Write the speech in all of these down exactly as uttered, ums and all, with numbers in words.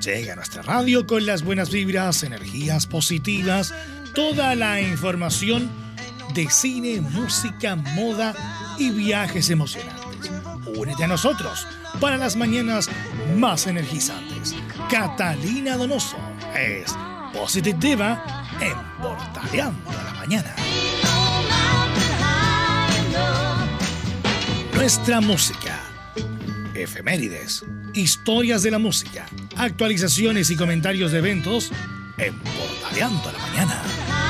Llega a nuestra radio con las buenas vibras, energías positivas, toda la información de cine, música, moda y viajes emocionantes. Únete a nosotros para las mañanas más energizantes. Catalina Donoso es Positive Diva en Portaleando la Mañana. Nuestra música, efemérides, historias de la música, actualizaciones y comentarios de eventos en Portaleando la Mañana.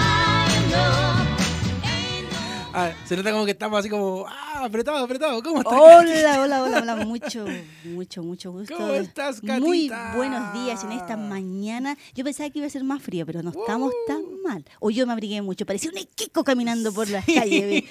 Ah, se nota como que estamos así como ah, apretado, apretado. ¿Cómo estás? Hola, hola, hola, hola. Mucho, mucho, mucho gusto. ¿Cómo estás, Catita? Muy buenos días en esta mañana. Yo pensaba que iba a ser más frío, pero no estamos uh. tan mal. O yo me abrigué mucho. Parecía un equico caminando por las calles.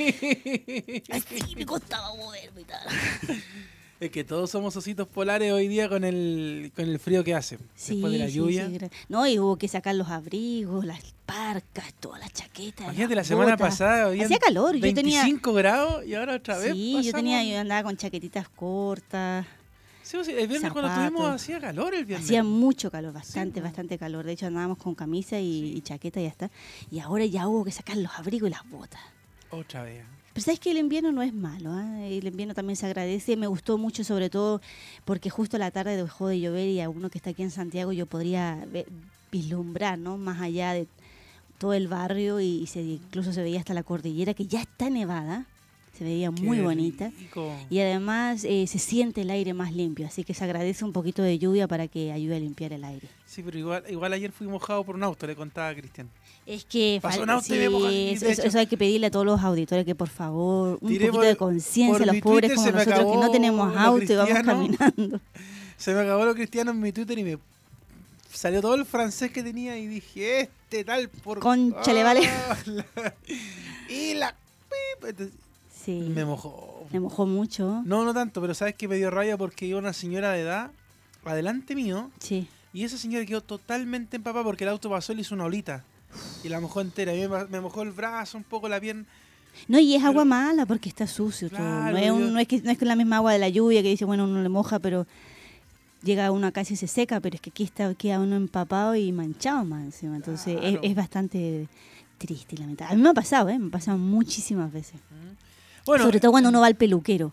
Así me costaba moverme y tal. Es que todos somos ositos polares hoy día con el con el frío que hace. Sí, después de la sí, lluvia. Sí. No, y hubo que sacar los abrigos, las parcas, todas las chaquetas. Imagínate, la las semana botas. pasada había hacía calor. Yo veinticinco tenía... grados y ahora otra vez. Sí, pasamos... yo tenía, yo andaba con chaquetitas cortas. Sí, sí, el viernes zapatos. Cuando estuvimos hacía calor el viernes. Hacía mucho calor, bastante, sí. bastante calor. De hecho andábamos con camisa y, y chaqueta y ya está. Y ahora ya hubo que sacar los abrigos y las botas. Otra vez. Pero sabes que el invierno no es malo, ¿eh? El invierno también se agradece. Me gustó mucho, sobre todo porque justo la tarde dejó de llover y a uno que está aquí en Santiago yo podría ver, vislumbrar, ¿no? Más allá de todo el barrio y se, incluso se veía hasta la cordillera que ya está nevada. Se veía muy Qué bonita. Rico. Y además eh, se siente el aire más limpio, así que se agradece un poquito de lluvia para que ayude a limpiar el aire. Sí, pero igual, igual ayer fui mojado por un auto, le contaba a Cristian. Es que Pasó falta, un auto y sí, me moja, y eso, de eso- hecho- eso hay que pedirle a todos los auditores que por favor, un Tiré poquito por- de conciencia por a los mi pobres Twitter, como se me nosotros que no acabó tenemos lo auto y vamos cristiano. caminando. Se me acabó lo cristiano en mi Twitter y me salió todo el francés que tenía y dije, este tal por... Concha, le vale. Ah, la- Y la... Entonces, Sí, me mojó. me mojó mucho. No, no tanto, pero sabes que me dio rabia porque iba una señora de edad adelante mío Sí. y esa señora quedó totalmente empapada porque el auto pasó y le hizo una olita y la mojó entera. Y me, me mojó el brazo, un poco la pierna. No, y es Pero- agua mala porque está sucio todo. Claro, No es, un- yo- no es que no es que la misma agua de la lluvia que dice, bueno, uno le moja, pero llega uno acá y se seca, pero es que aquí está, queda uno empapado y manchado más encima. Entonces es, Claro. es bastante triste y lamentable. A mí me ha pasado, ¿eh? Me ha pasado muchísimas veces. Bueno, Sobre todo cuando uno va al peluquero.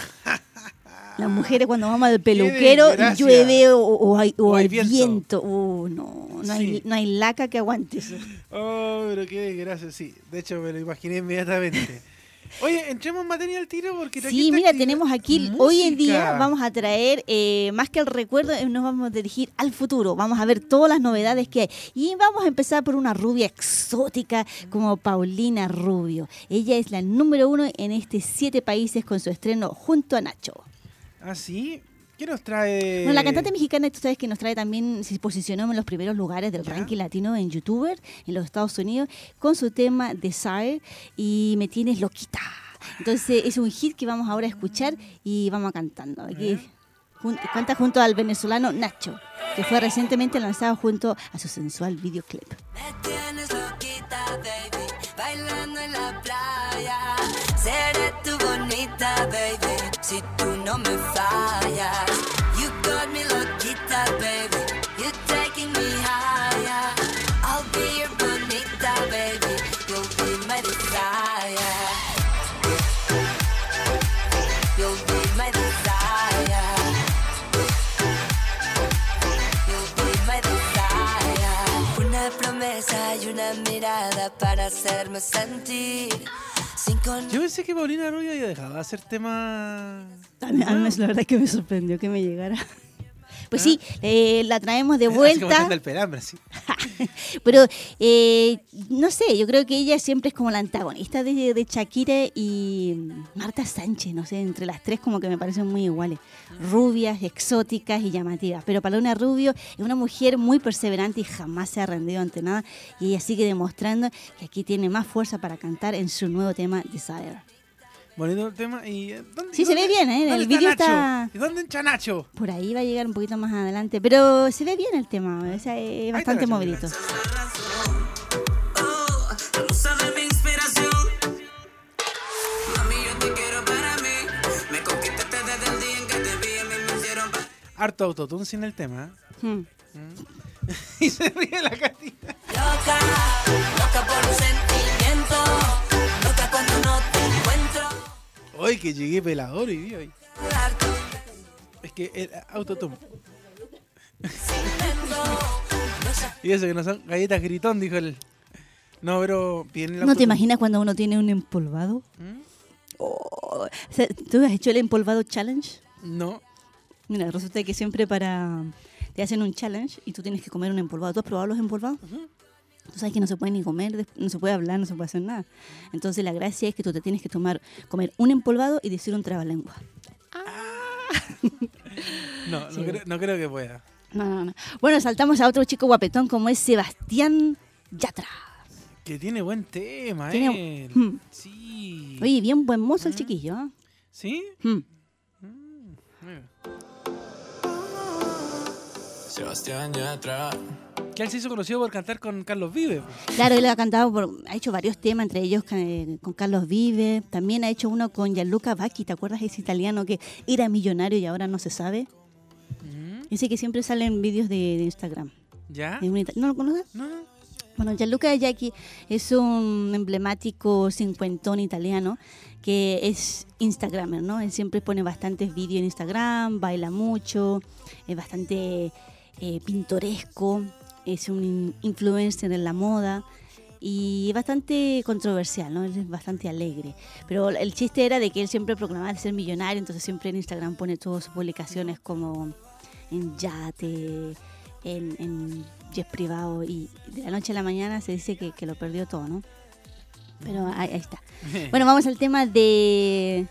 Las mujeres cuando vamos al peluquero desgracia. llueve o, o hay, o O hay hay viento. viento. Uh, no, no, hay, Sí. no hay laca que aguante eso. Oh, pero qué desgracia, sí. De hecho, me lo imaginé inmediatamente. Oye, entremos en materia al tiro porque... Sí, trajiste mira, actividad- tenemos aquí, música. hoy en día vamos a traer, eh, más que el recuerdo, eh, nos vamos a dirigir al futuro. Vamos a ver todas las novedades que hay. Y vamos a empezar por una rubia exótica como Paulina Rubio. Ella es la número uno en este siete países con su estreno junto a Nacho. ¿Ah, sí? ¿Qué nos trae...? Bueno, la cantante mexicana, tú sabes que nos trae también, se posicionó en los primeros lugares del Ya. ranking latino en YouTuber en los Estados Unidos con su tema Desire y Me Tienes Loquita. Entonces es un hit que vamos ahora a escuchar y vamos cantando. Aquí jun- canta junto al venezolano Nacho, que fue recientemente lanzado junto a su sensual videoclip. Me tienes loquita, baby, bailando en la playa. Seré tu bonita, baby, si tú no me fallas. You got me loquita, baby, you're taking me higher. I'll be your bonita, baby, you'll be my desire. You'll be my desire. You'll be my desire. Una promesa y una mirada para hacerme sentir sin con... Yo pensé que Paulina Rubio había dejado de hacer temas... A mí, a mí la verdad es que me sorprendió que me llegara. Pues ¿Ah? sí, eh, la traemos de Así como vuelta. echando el pelambre, sí. Pero, eh, no sé, yo creo que ella siempre es como la antagonista de, de Shakira y Marta Sánchez, no sé, entre las tres como que me parecen muy iguales. Rubias, exóticas y llamativas. Pero Paulina Rubio es una mujer muy perseverante y jamás se ha rendido ante nada. Y ella sigue demostrando que aquí tiene más fuerza para cantar en su nuevo tema Desire. Bonito el tema. Y, eh, ¿dónde- Sí, se dónde- ve bien, ¿eh? ¿dónde El vídeo Nacho? está... ¿Y dónde entra Nacho? Por ahí va a llegar un poquito más adelante, pero se ve bien el tema, o sea, es bastante Nacho, movidito. Oh, la musa de mi inspiración. Mami, yo te quiero para mí. Me conquistaste desde el día en que te vi, a mí me hicieron... Harto autotune sin el tema. ¿eh? Hmm. Y se ríe la Catita. Loca, loca por un sentimiento, loca cuando no te encuentro. Hoy que llegué pelador y vi hoy. Darte un Es que el autotune. intento, no sé. Y eso que no son galletas gritón, dijo él. No, pero viene el ¿No te autotune. imaginas cuando uno tiene un empolvado? ¿Mm? Oh, o sea, ¿tú has hecho el empolvado challenge? No. Mira, resulta que siempre para... Te hacen un challenge y tú tienes que comer un empolvado. ¿Tú has probado los empolvados? Ujú. Tú sabes que no se puede ni comer, des- no se puede hablar, no se puede hacer nada. Entonces la gracia es que tú te tienes que tomar, comer un empolvado y decir un trabalengua. No, no, Sí. creo, no creo que pueda. No, no, no. Bueno, saltamos a otro chico guapetón como es Sebastián Yatra. Que tiene buen tema, Tiene- él. Hmm. Sí. Oye, bien buen mozo el chiquillo, ¿ah? ¿Sí? Hmm. Mira. Sebastián Yatra. Que él se hizo conocido por cantar con Carlos Vives. Claro, él ha cantado, por- ha hecho varios temas, entre ellos eh, con Carlos Vive. También ha hecho uno con Gianluca Vacchi, ¿te acuerdas? Ese italiano que era millonario y ahora no se sabe. Mm, Ese que siempre sale en vídeos de, de Instagram. ¿Ya? De un ita- ¿No lo conoces? No, no. Bueno, Gianluca Vacchi es un emblemático cincuentón italiano que es Instagramer, ¿no? Él siempre pone bastantes vídeos en Instagram, baila mucho, es bastante eh, pintoresco, es un in- influencer en la moda y es bastante controversial, ¿no? Él es bastante alegre. Pero el chiste era de que él siempre proclamaba ser millonario, entonces siempre en Instagram pone todas sus publicaciones como en yate, en, en jet privado y de la noche a la mañana se dice que, que lo perdió todo, ¿no? Pero ahí, ahí está. Bueno, vamos al tema de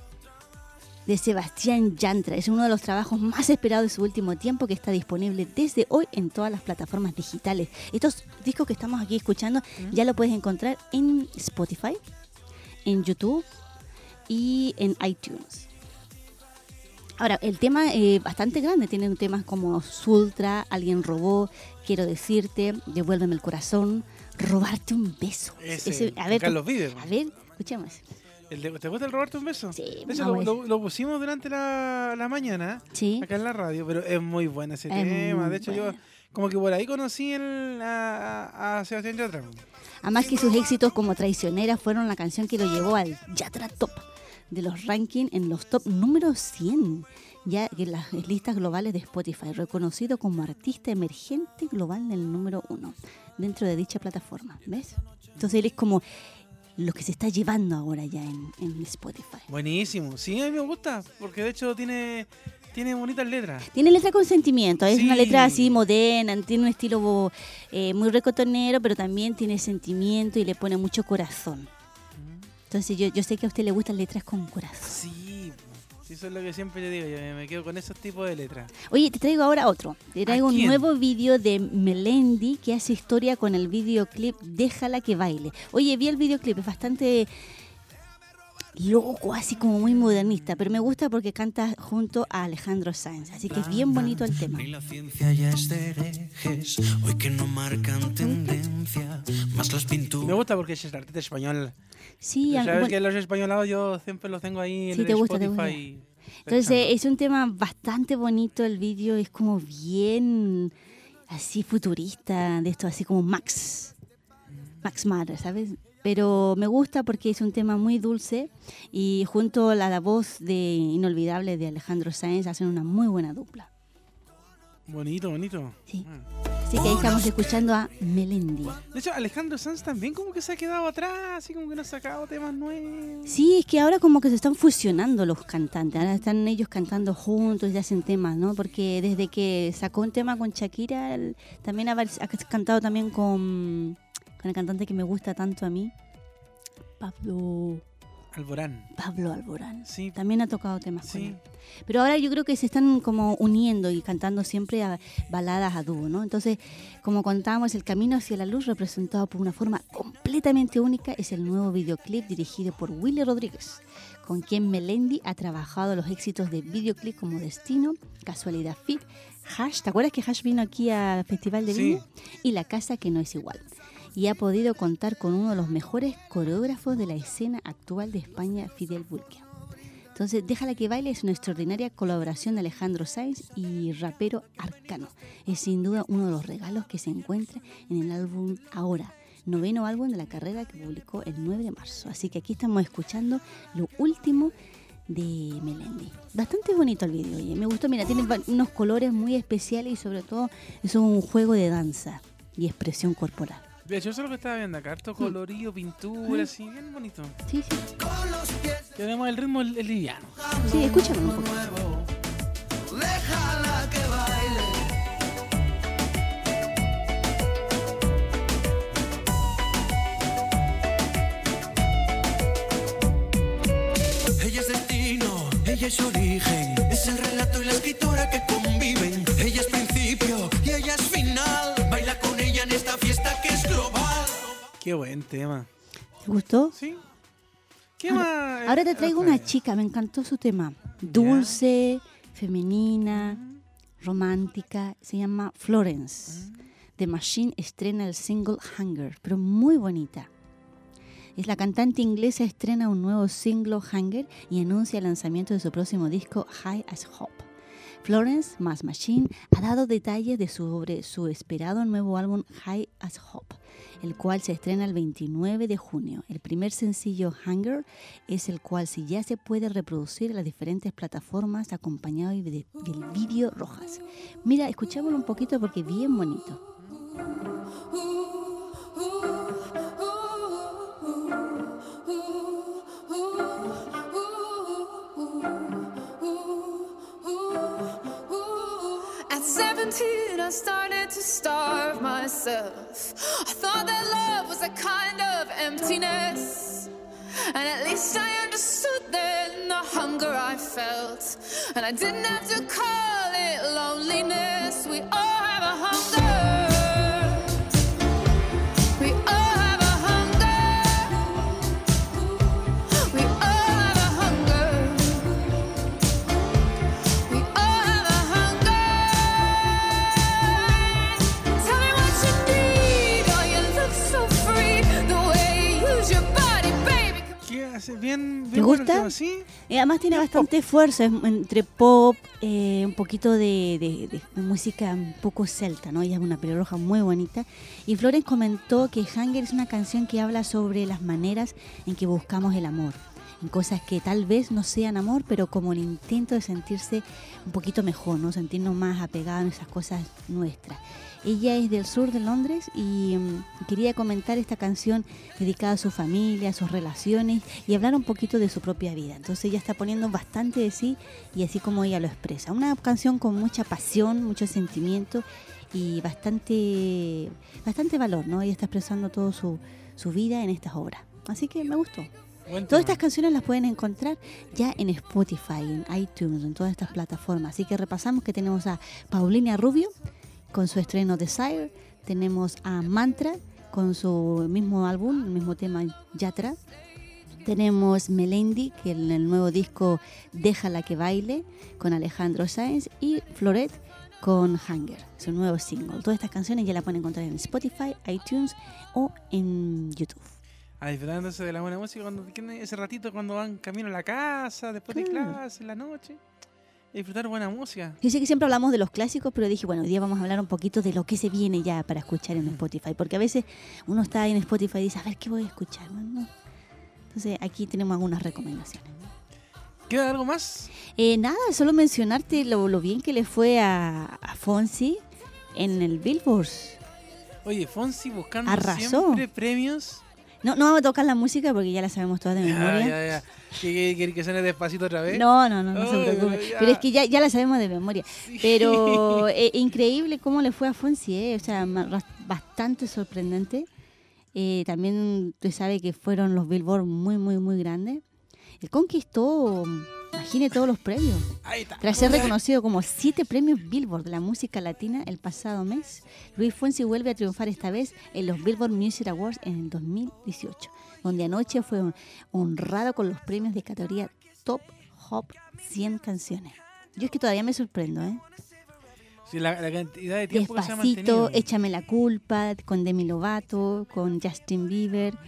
de Sebastián Yatra. Es uno de los trabajos más esperados de su último tiempo que está disponible desde hoy en todas las plataformas digitales. Estos discos que estamos aquí escuchando ya lo puedes encontrar en Spotify, en YouTube y en iTunes. Ahora, el tema es bastante grande. Tienen temas como Sultra, Alguien robó, Quiero decirte, Devuélveme el corazón, Robarte un beso. Ese, Ese- con Carlos Vives. a ver, escuchemos. ¿El de- ¿Te gusta el robarte un beso? Sí, De hecho, vamos lo, a lo- lo pusimos durante la, la mañana, Sí. acá en la radio, pero es muy bueno ese Es tema. muy De hecho, bueno. yo como que por ahí conocí el, a, a- a Sebastián Yatra. Además que sus éxitos como Traicionera fueron la canción que lo llevó al Yatra Top de los rankings en los top número cien, ya en las listas globales de Spotify, reconocido como artista emergente global del número uno dentro de dicha plataforma, ¿ves? Entonces él es como lo que se está llevando ahora ya en, en Spotify. Buenísimo. Sí, a mí me gusta, porque de hecho tiene, tiene bonitas letras. Tiene letra con sentimiento, es Sí. una letra así moderna, tiene un estilo eh, muy recotonero, pero también tiene sentimiento y le pone mucho corazón. Entonces yo, yo sé que a usted le gustan letras con corazón. Sí, sí, eso es lo que siempre le digo, yo me quedo con esos tipos de letras. Oye, te traigo ahora otro. Te traigo ¿A un quién? nuevo vídeo de Melendi que hace historia con el videoclip Déjala que baile. Oye, vi el videoclip, es bastante loco, así como muy modernista, pero me gusta porque canta junto a Alejandro Sanz, así que es bien bonito el tema. Ni la ciencia ya es de herejes, hoy que no marcan tendencia, más las Me pinturas. gusta porque es artista español. Sí, a- Sabes bueno, que los españolados yo siempre los tengo ahí en Sí, te gusta, te Spotify. entonces pensando. es un tema bastante bonito, el vídeo es como bien así futurista, de esto así como Max, Max Mara, ¿sabes? Pero me gusta porque es un tema muy dulce y junto a la, la voz de inolvidable de Alejandro Sáenz hacen una muy buena dupla. Bonito, bonito. Sí. Ah. Así que ahí estamos escuchando a Melendi. De hecho, Alejandro Sanz también como que se ha quedado atrás, así como que no ha sacado temas nuevos. Sí, es que ahora como que se están fusionando los cantantes, ahora están ellos cantando juntos y hacen temas, ¿no? Porque desde que sacó un tema con Shakira, él también ha, ha cantado también con, con el cantante que me gusta tanto a mí, Pablo, Alborán. Pablo Alborán. Sí. También ha tocado temas con Sí. él. Pero ahora yo creo que se están como uniendo y cantando siempre a baladas a dúo, ¿no? Entonces, como contábamos, el camino hacia la luz, representado por una forma completamente única, es el nuevo videoclip dirigido por Willy Rodríguez, con quien Melendi ha trabajado los éxitos de videoclip como Destino, Casualidad Fit, Hash, ¿te acuerdas que Hash vino aquí al Festival de Sí. Viña? Y La Casa que no es igual. Y ha podido contar con uno de los mejores coreógrafos de la escena actual de España, Fidel Bulque. Entonces, Déjala que baile es una extraordinaria colaboración de Alejandro Sanz y rapero Arcano. Es sin duda uno de los regalos que se encuentra en el álbum Ahora, noveno álbum de la carrera que publicó el nueve de marzo. Así que aquí estamos escuchando lo último de Melendi. Bastante bonito el video, oye. Me gustó, mira, tiene unos colores muy especiales y sobre todo es un juego de danza y expresión corporal. De hecho, eso es lo que estaba viendo acá, harto colorido, pintura, así, bien bonito. Sí, sí. Tenemos el ritmo el, el liviano. Sí, escúchame un poco. Déjala que baile. Ella es destino, ella es origen, es el relato y la escritora que conviven. Ella es principio y ella es final. Baila con ella en esta fiesta que es global. Qué buen tema. ¿Te gustó? ¿Sí? ¿Qué Ahora, más? ahora te traigo una chica, me encantó su tema. Dulce, femenina, romántica, se llama Florence. The Machine estrena el single Hunger, pero muy bonita. Es la cantante inglesa estrena un nuevo single Hunger y anuncia el lanzamiento de su próximo disco High as Hope. Florence más Machine ha dado detalles de sobre su esperado nuevo álbum High as Hope, el cual se estrena el veintinueve de junio. El primer sencillo Hunger es el cual si ya se puede reproducir en las diferentes plataformas acompañado de, del vídeo Rojas. Mira, escuchámoslo un poquito porque es bien bonito. At seventeen, I started to starve myself. I thought that love was a kind of emptiness. And at least I understood then the hunger I felt. And I didn't have to call it loneliness. We all have a hunger. We all have a hunger. We all have a hunger. We all have a hunger. Tell me what you need. Oh, you look so free. The way you use your body, baby. ¿Qué hace? Bien, bien ¿Te bueno el gusta? tema, ¿sí? Y además tiene bastante fuerza, es entre pop, eh, un poquito de, de- de- de música un poco celta, ¿no? Ella es una pelirroja muy bonita. Y Florence comentó que Hunger es una canción que habla sobre las maneras en que buscamos el amor, en cosas que tal vez no sean amor, pero como el intento de sentirse un poquito mejor, ¿no? Sentirnos más apegados en esas cosas nuestras. Ella es del sur de Londres y mm, quería comentar esta canción dedicada a su familia, a sus relaciones y hablar un poquito de su propia vida. Entonces ella está poniendo bastante de sí y así como ella lo expresa. Una canción con mucha pasión, mucho sentimiento y bastante bastante valor, ¿no? Ella está expresando toda su, su vida en estas obras. Así que me gustó. Buen Todas tema. estas canciones las pueden encontrar ya en Spotify, en iTunes, en todas estas plataformas. Así que repasamos que tenemos a Paulina Rubio con su estreno Desire. Tenemos a Mantra con su mismo álbum, el mismo tema Yatra. Tenemos Melendi, que en el nuevo disco Déjala que baile, con Alejandro Sanz. Y Florette con Hunger, su nuevo single. Todas estas canciones ya las pueden encontrar en Spotify, iTunes o en YouTube. A disfrutándose de la buena música cuando tienen ese ratito cuando van camino a la casa, después de Claro. clase, en la noche. Y disfrutar buena música. Yo sé que siempre hablamos de los clásicos, pero dije, bueno, hoy día vamos a hablar un poquito de lo que se viene ya para escuchar en Spotify. Porque a veces uno está ahí en Spotify y dice, a ver, ¿qué voy a escuchar? No, no. Entonces aquí tenemos algunas recomendaciones. ¿Queda algo más? Eh, nada, solo mencionarte lo, lo bien que le fue a, a Fonsi en el Billboard. Oye, Fonsi buscando Arrasó. siempre premios. No, no vamos a tocar la música porque ya la sabemos todas de memoria. Ya, ya, ya. ¿Que, que, que suene despacito otra vez? No, no, no, no se Ay, preocupe. ya. Pero es que ya, ya la sabemos de memoria. Pero eh, increíble cómo le fue a Fonsi, ¿eh? O sea, ma- ras- bastante sorprendente. Eh, también tú sabes que fueron los Billboard muy, muy, muy grandes. Él conquistó, imagine todos los premios. Ahí está. Tras ser reconocido como siete premios Billboard de la música latina el pasado mes, Luis Fonsi vuelve a triunfar esta vez en los Billboard Music Awards en el dos mil dieciocho, donde anoche fue hon- honrado con los premios de categoría Top Hop cien canciones. Yo es que todavía me sorprendo, ¿eh? Sí, la, la cantidad de tiempo que se ha mantenido. Despacito, Échame la culpa, con Demi Lovato, con Justin Bieber.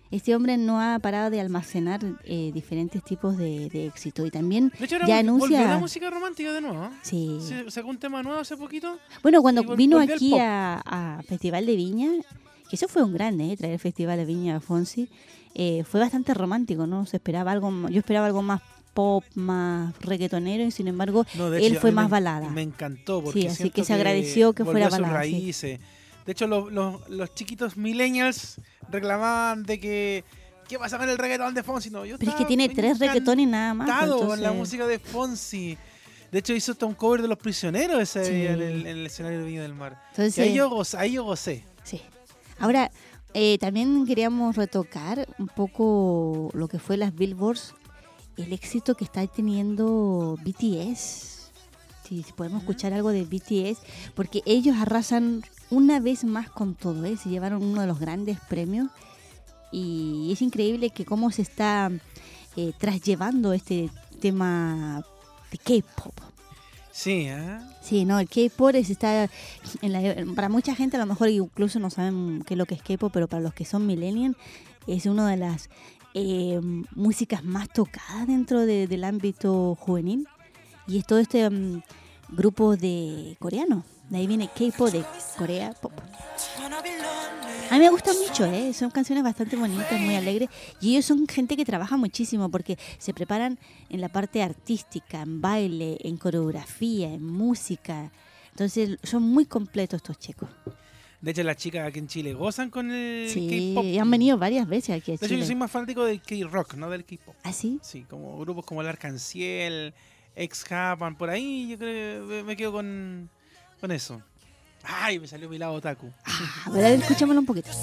Este hombre no ha parado de almacenar eh, diferentes tipos de, de éxito y también De hecho, ahora ya vol- volvió anuncia... la música romántica de nuevo. ¿eh? Sí. Se- Sacó un tema nuevo hace poquito. Bueno, cuando y vol- vino volvió al aquí pop. a, a Festival de Viña, que eso fue un grande, ¿eh? Traer el Festival de Viña a Fonsi, eh, fue bastante romántico, ¿no? Se esperaba algo, m- yo esperaba algo más pop, más reggaetonero y sin embargo No, de hecho, él a fue mí más me, balada. Me encantó porque Sí, así siento que se agradeció que volvió fuera a sus balada, sí. raíces. De hecho, los, los, los chiquitos millennials reclamaban de que ¿qué pasa con el reggaetón de Fonsi? No, yo Pero es que estaba tiene tres reggaetones nada más. pues, encantado con la entonces- música de Fonsi. De hecho, hizo hasta un cover de Los Prisioneros ese Sí. día en, el, en el escenario de Viña del Mar. Entonces, Y ahí yo, goz- ahí yo gocé. sí. Ahora, eh, también queríamos retocar un poco lo que fue las Billboards, el éxito que está teniendo B T S. Sí, si podemos escuchar algo de B T S, porque ellos arrasan una vez más con todo, ¿eh? Se llevaron uno de los grandes premios y es increíble que cómo se está eh, trasllevando este tema de K-pop. Sí, ¿eh? Sí, no, el K-pop es- está en la- para mucha gente a lo mejor incluso no saben qué es lo que es K-pop, pero para los que son millennials es una de las eh, músicas más tocadas dentro de- del ámbito juvenil y es todo este mm, grupo de coreano. De ahí viene K-pop de Corea Pop. A mí me gusta mucho, ¿eh? Son canciones bastante bonitas, muy alegres. Y ellos son gente que trabaja muchísimo porque se preparan en la parte artística, en baile, en coreografía, en música. Entonces son muy completos estos chicos. De hecho, las chicas aquí en Chile gozan con el Sí, K-pop. y han venido varias veces aquí a De hecho, yo soy Chile. más fanático del K-rock, no del K-pop. ¿Ah, sí? Sí, como grupos como el Arcanciel, Ex-Japan, por ahí yo creo que me- me quedo con, con eso. Ay, me salió mi lado otaku. A ver, a ver, escuchémoslo un poquito.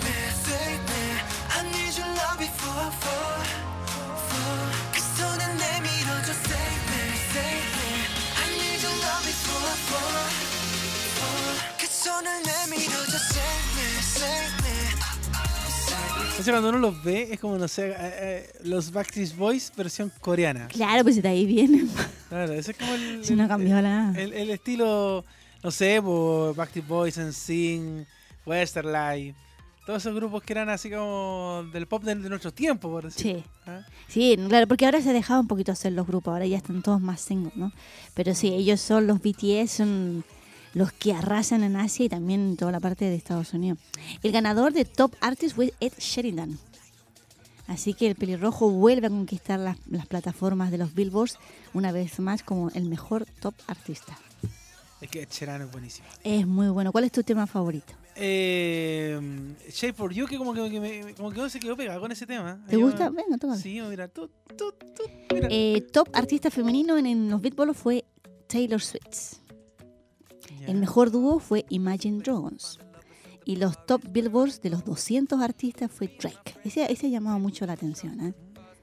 I need your love before I fall, fall. 그 손은 내밀어줘, save me, save me. I need your love before I fall, fall. 그 손을 내밀어줘, save me, save me. Entonces cuando uno los ve es como, no sé, eh, eh, los Backstreet Boys versión coreana. Claro, pues de ahí viene. Claro, ese es como el, Si no el- cambió nada. el, el estilo, no sé, por Backstreet Boys, N Sync, Westlife. Todos esos grupos que eran así como del pop de, de nuestro tiempo, por decirlo. Sí. ¿Ah? Sí, claro, porque ahora se ha dejado un poquito hacer los grupos, ahora ya están todos más singles, ¿no? Pero sí, ellos son los B T S, son los que arrasan en Asia y también en toda la parte de Estados Unidos. El ganador de Top Artist fue Ed Sheeran. Así que el pelirrojo vuelve a conquistar las, las plataformas de los Billboards una vez más como el mejor top artista. Es que Ed Sheeran es buenísimo. Es muy bueno. ¿Cuál es tu tema favorito? Eh, Shape for You, que como que, que me- como que no se quedó pegado con ese tema. ¿Te Yo- gusta? Venga, tócalo. Sí, mira, tú, tú, tú, mira. Eh, top artista femenino en, en los Billboards fue Taylor Swift. Ya. El mejor dúo fue Imagine Dragons. Y los top Billboards de los doscientos artistas fue Drake. Ese, ese llamaba mucho la atención. ¿eh?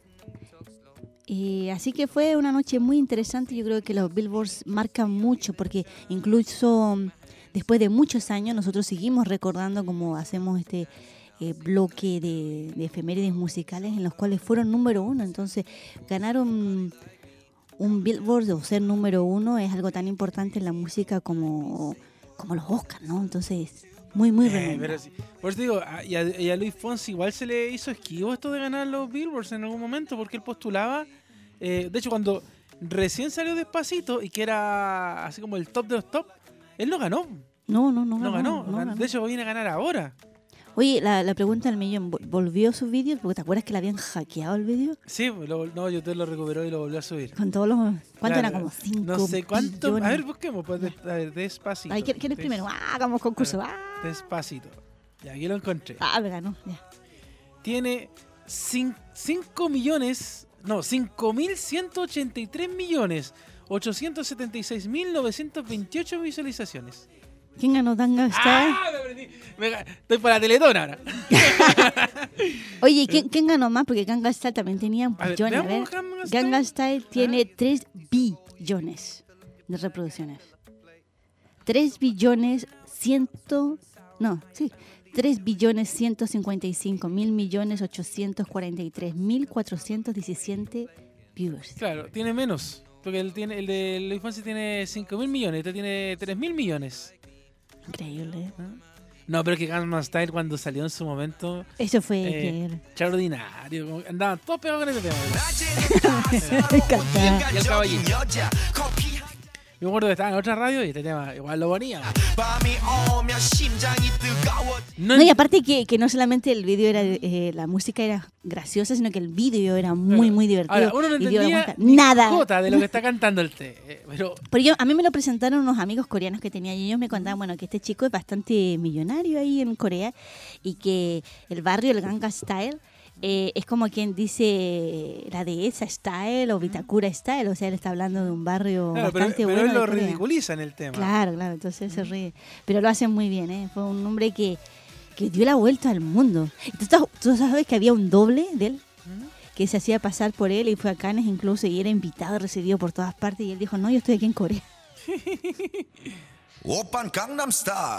Y así que fue una noche muy interesante. Yo creo que los Billboards marcan mucho porque incluso mm, después de muchos años nosotros seguimos recordando como hacemos este eh, bloque de, de efemérides musicales en los cuales fueron número uno. Entonces ganaron un Billboard o ser número uno es algo tan importante en la música como, como los Oscars, ¿no? Entonces, muy, muy Eh, rememorable. pero sí. Por eso te digo, a- y a, y a Luis Fonsi igual se le hizo esquivo esto de ganar los Billboards en algún momento, porque él postulaba, eh, de hecho cuando recién salió Despacito y que era así como el top de los top, él no ganó, No, no, no, no ganó, no ganó. de hecho viene a ganar ahora. Oye, la, la pregunta del millón, ¿vol- ¿volvió su vídeo? Porque ¿te acuerdas que le habían hackeado el vídeo? Sí, lo, no, yo te lo recuperó y lo volvió a subir. Con todos los... ¿Cuánto Claro, era? Como cinco No sé cuánto. billones. A ver, busquemos, pues, de- a ver, Despacito. Ay, ¿quién, quién es Des- primero? ¡Ah, hagamos concurso! ¡Ah! Despacito. Ya, aquí lo encontré. Ah, me ganó. Ya. Tiene cinco millones, no, cinco mil ciento ochenta y tres millones ochocientos setenta y seis mil novecientos veintiocho visualizaciones. ¿Quién ganó Gangnam Style? ¡Ah! Me perdí. Me ga- Estoy para la Teletón ahora. Oye, ¿quién, ¿quién ganó más? Porque Gangnam Style también tenía A ver, billones. A ver, veamos Gangnam Style. Gangnam Style tiene tres billones de reproducciones. tres billones ciento... No, sí. tres billones ciento cincuenta y cinco mil millones ochocientos cuarenta y tres mil cuatrocientos diecisiete viewers. Claro, tiene menos. Porque el, tiene, el de Luis Fonsi tiene cinco mil millones, este tiene tres mil millones. Increíble. ¿Ah? No, pero que Gangnam Style cuando salió en su momento... Eso fue... Eh, que- extraordinario. como que Andaban todos pegados con ese tema. Me encantaba. Y el caballito. Yo me acuerdo que estaba en otra radio y este tema igual lo ponía. No, No, y aparte que, que no solamente el vídeo era, eh, la música era graciosa, sino que el vídeo era muy, muy divertido. Ahora, uno no Y dio la entendía vuelta. ni nada. jota de lo que está cantando el té. eh, Pero Pero yo, a mí me lo presentaron unos amigos coreanos que tenía y ellos me contaban, bueno, que este chico es bastante millonario ahí en Corea y que el barrio, el Gangnam Style, eh, es como quien dice la dehesa Style o Vitacura Style, o sea, él está hablando de un barrio claro, pero, bastante pero bueno él lo de Corea. ridiculiza en el tema. Claro, claro, entonces se ríe. Pero lo hacen muy bien, ¿eh? Fue un hombre que, que dio la vuelta al mundo. ¿Tú, estás- tú sabes que había un doble de él? Que se hacía pasar por él y fue a Cannes incluso y era invitado, recibido por todas partes y él dijo, no, yo estoy aquí en Corea. Oppan Gangnam Style.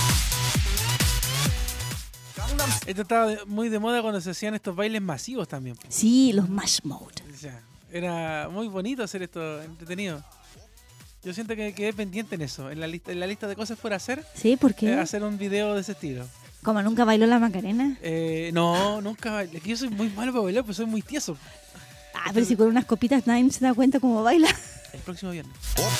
Gangnam Esto estaba de- muy de moda cuando se hacían estos bailes masivos también. Sí, los Mash Mode. O sea, era muy bonito hacer esto, entretenido. Yo siento que quedé pendiente en eso, en la lista, en la lista de cosas por hacer, ¿Sí? ¿Por qué? eh, hacer un video de ese estilo. Como nunca bailó la Macarena. Eh, no, nunca bailé. Es que yo soy muy malo para bailar, pues soy muy tieso. Ah, pero si con unas copitas nadie se da cuenta cómo baila. El próximo viernes.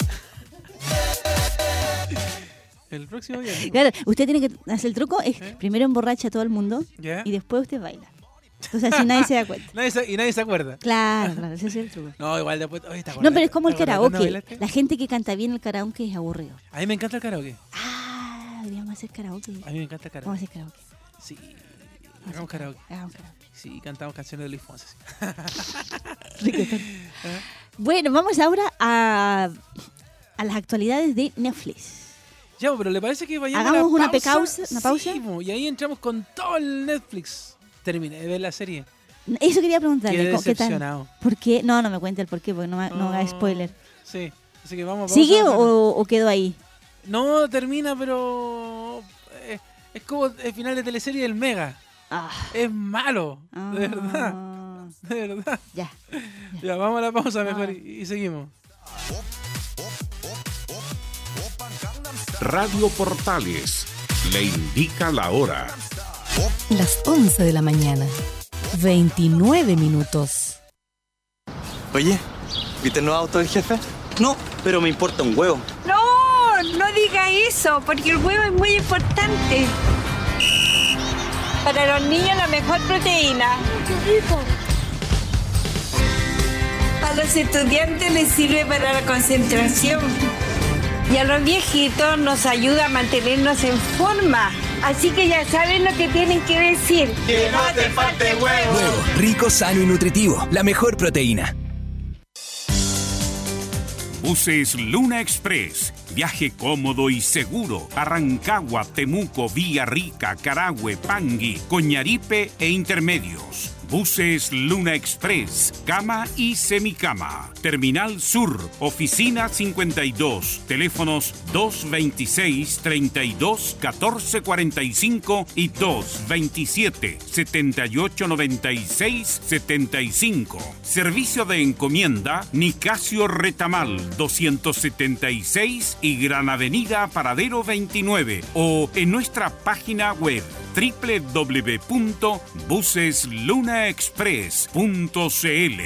El próximo viernes. Claro, usted tiene que hacer el truco, es primero emborracha a todo el mundo ¿Ya? y después usted baila. Entonces así nadie se da cuenta. Nadie se- y nadie se acuerda. Claro, claro, ese es el truco. No, igual después. Oye, ¿te No, acuerdas? pero es como el ¿Te acuerdas cuando karaoke. bailaste? La gente que canta bien el karaoke es aburrido. A mí me encanta el karaoke. Ah, deberíamos hacer karaoke. A mí me encanta el Vamos a karaoke. hacer karaoke. Sí. Vamos a Hagamos hacer karaoke. Hagamos karaoke. Sí, cantamos canciones de Luis Fonsi. Rico. Bueno, vamos ahora a, a las actualidades de Netflix. Ya, pero ¿le parece que vayamos Hagamos a una una pecausa- una pausa. Sí, mo, y ahí entramos con todo el Netflix. Terminé de ver la serie. Eso quería preguntarle. Quedé ¿cómo- ¿Qué tal? decepcionado. ¿Por qué? No, no me cuente el por qué, porque no, me- no haga Oh, spoiler. Sí, así que vamos. vamos ¿Sigue a ver. o, o quedó ahí? No, termina, pero... eh, es como el final de teleserie del Mega. Ah, Es malo, ah, de verdad. De verdad. Ya. Ya, vamos a la pausa mejor Ah. y, y seguimos. Radio Portales le indica la hora. Las once de la mañana, veintinueve minutos. Oye, ¿viste el nuevo auto del jefe? No, pero me importa un huevo. No, no diga eso, porque el huevo es muy importante. Para los niños la mejor proteína. A los estudiantes les sirve para la concentración. Y a los viejitos nos ayuda a mantenernos en forma. Así que ya saben lo que tienen que decir. ¡Que no te falte huevo! Huevo, rico, sano y nutritivo. La mejor proteína. Buses Luna Express. Viaje cómodo y seguro a Rancagua, Temuco, Villarrica, Carahue, Pangui, Coñaripe e Intermedios. Buses Luna Express, cama y semicama. Terminal Sur, oficina cincuenta y dos, teléfonos dos veintiséis, treinta y dos, catorce cuarenta y cinco y dos veintisiete, setenta y ocho noventa y seis, setenta y cinco. Servicio de encomienda Nicasio Retamal doscientos setenta y seis y Gran Avenida Paradero veintinueve o en nuestra página web doble u doble u doble u punto buses luna express punto c l.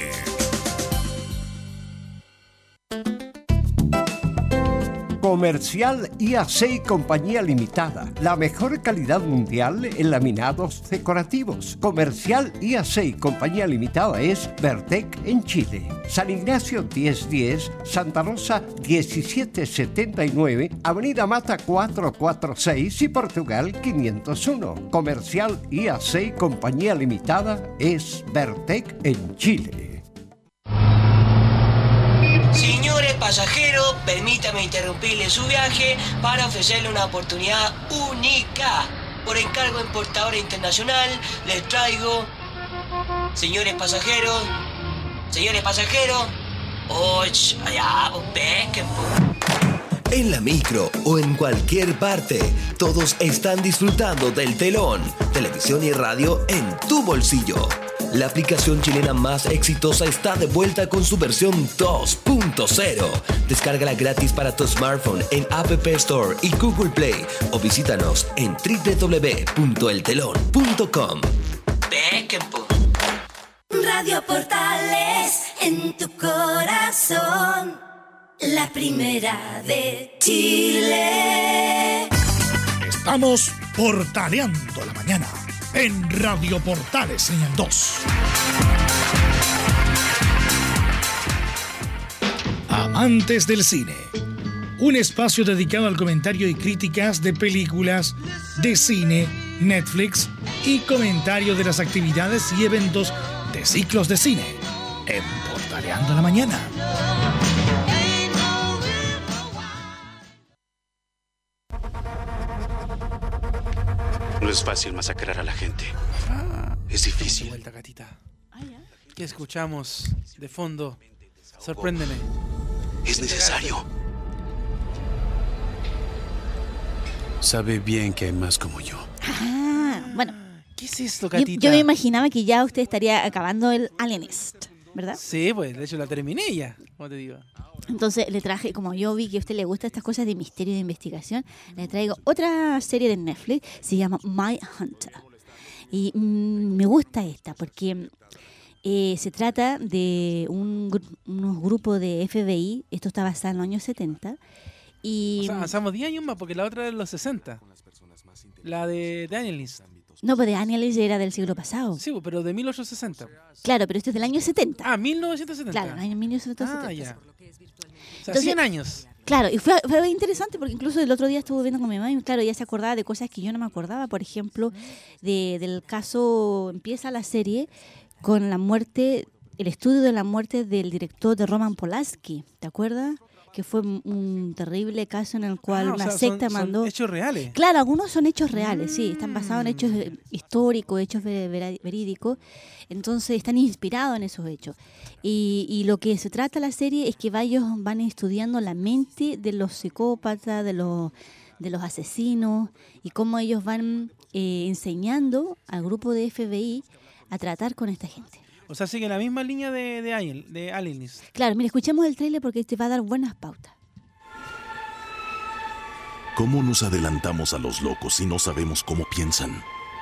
Comercial I A C y Compañía Limitada. La mejor calidad mundial en laminados decorativos. Comercial I A C y Compañía Limitada es Vertec en Chile. San Ignacio diez diez, Santa Rosa diecisiete setenta y nueve, Avenida Mata cuatrocientos cuarenta y seis y Portugal quinientos uno. Comercial I A C y Compañía Limitada es Vertec en Chile. Señores pasajeros, permítame interrumpirle su viaje para ofrecerle una oportunidad única. Por encargo importadora internacional, les traigo... Señores pasajeros, señores pasajeros... ¡Oh, allá, pues pesquen, pues! En la micro o en cualquier parte, todos están disfrutando del telón, televisión y radio en tu bolsillo. La aplicación chilena más exitosa está de vuelta con su versión dos punto cero. Descárgala gratis para tu smartphone en App Store y Google Play o visítanos en doble u doble u doble u punto el telón punto com. Radio Portales en tu corazón, la primera de Chile. Estamos portaleando la mañana en Radio Portales Señal dos. Amantes del cine, un espacio dedicado al comentario y críticas de películas, de cine, Netflix y comentario de las actividades y eventos de ciclos de cine en Portaleando la Mañana. No es fácil masacrar a la gente. Es difícil. Vuelta, gatita. ¿Qué escuchamos de fondo? Sorpréndeme. Es necesario. Sabe bien que hay más como yo. Ah, bueno. ¿Qué es esto, Yo, gatita? yo me imaginaba que ya usted estaría acabando el Alienist, ¿verdad? Sí, pues, de hecho la terminé ya, como te digo. Entonces le traje, como yo vi que a usted le gustan estas cosas de misterio y de investigación, le traigo otra serie de Netflix, se llama Mindhunter. Y mmm, me gusta esta porque eh, se trata de un, unos grupos de F B I, esto está basado en los años setenta. Y, o sea, avanzamos diez años más porque la otra es de los sesenta. La de Danielins. No, pues de Danielins era del siglo pasado. Sí, pero de mil ochocientos sesenta. Claro, pero esto es del año setenta. Ah, mil novecientos setenta. Claro, el año mil novecientos setenta. Ah, ya. O sea, Entonces, cien años. Claro, y fue, fue interesante porque incluso el otro día estuve viendo con mi mamá y claro, ella se acordaba de cosas que yo no me acordaba. Por ejemplo, de, del caso, empieza la serie con la muerte, el estudio de la muerte del director de Roman Polanski, ¿te acuerdas? Que fue un terrible caso en el cual ah, una o sea, secta son, mandó... Son hechos reales. Claro, algunos son hechos reales, sí, están basados en hechos históricos, hechos ver, verídicos, entonces están inspirados en esos hechos. Y, y lo que se trata la serie es que ellos van estudiando la mente de los psicópatas, de los, de los asesinos, y cómo ellos van eh, enseñando al grupo de F B I a tratar con esta gente. O sea, sigue la misma línea de, de, Alien, de Alienist. Claro, mira, escuchemos el tráiler porque te va a dar buenas pautas. ¿Cómo nos adelantamos a los locos si no sabemos cómo piensan?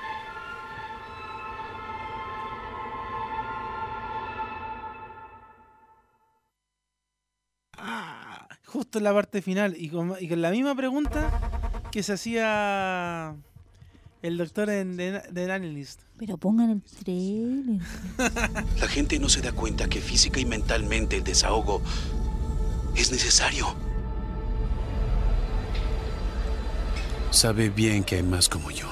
Ah, justo en la parte final. Y con, y con la misma pregunta que se hacía el doctor en, de, de Alienist. Pero pongan el trailer. La gente no se da cuenta que física y mentalmente el desahogo es necesario. Sabe bien que hay más como yo.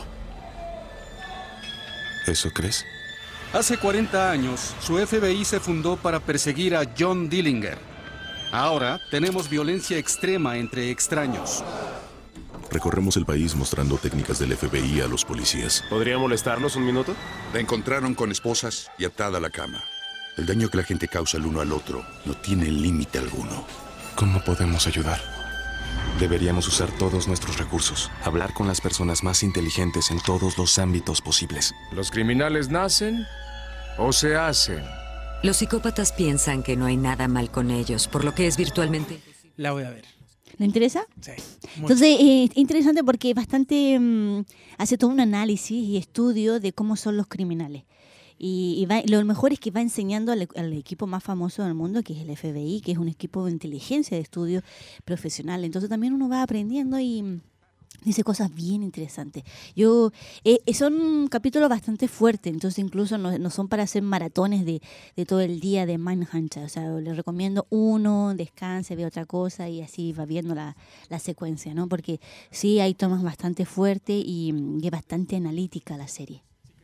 ¿Eso crees? Hace cuarenta años, su F B I se fundó para perseguir a John Dillinger. Ahora tenemos violencia extrema entre extraños. Recorremos el país mostrando técnicas del F B I a los policías. ¿Podría molestarnos un minuto? La encontraron con esposas y atada a la cama. El daño que la gente causa el uno al otro no tiene límite alguno. ¿Cómo podemos ayudar? Deberíamos usar todos nuestros recursos. Hablar con las personas más inteligentes en todos los ámbitos posibles. ¿Los criminales nacen o se hacen? Los psicópatas piensan que no hay nada mal con ellos, por lo que es virtualmente... La voy a ver. ¿Le interesa? Sí. Entonces, eh, es interesante porque es bastante um, hace todo un análisis y estudio de cómo son los criminales. Y, y va, lo mejor es que va enseñando al, al equipo más famoso del mundo, que es el F B I, que es un equipo de inteligencia de estudio profesional. Entonces también uno va aprendiendo y dice cosas bien interesantes. Yo eh, son capítulos bastante fuertes, entonces incluso no, no son para hacer maratones de, de todo el día de Mindhunter. O sea, les recomiendo uno, descanse, ve otra cosa y así va viendo la, la secuencia, ¿no? Porque sí hay tomas bastante fuertes y, y es bastante analítica la serie.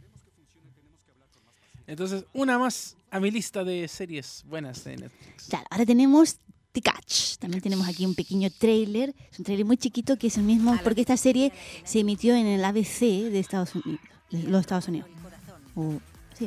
Entonces, una más a mi lista de series buenas de Netflix. Claro, ahora tenemos The Catch. También tenemos aquí un pequeño tráiler. Es un tráiler muy chiquito que es el mismo, porque esta serie se emitió en el A B C de Estados Unidos, de los Estados Unidos. O, sí,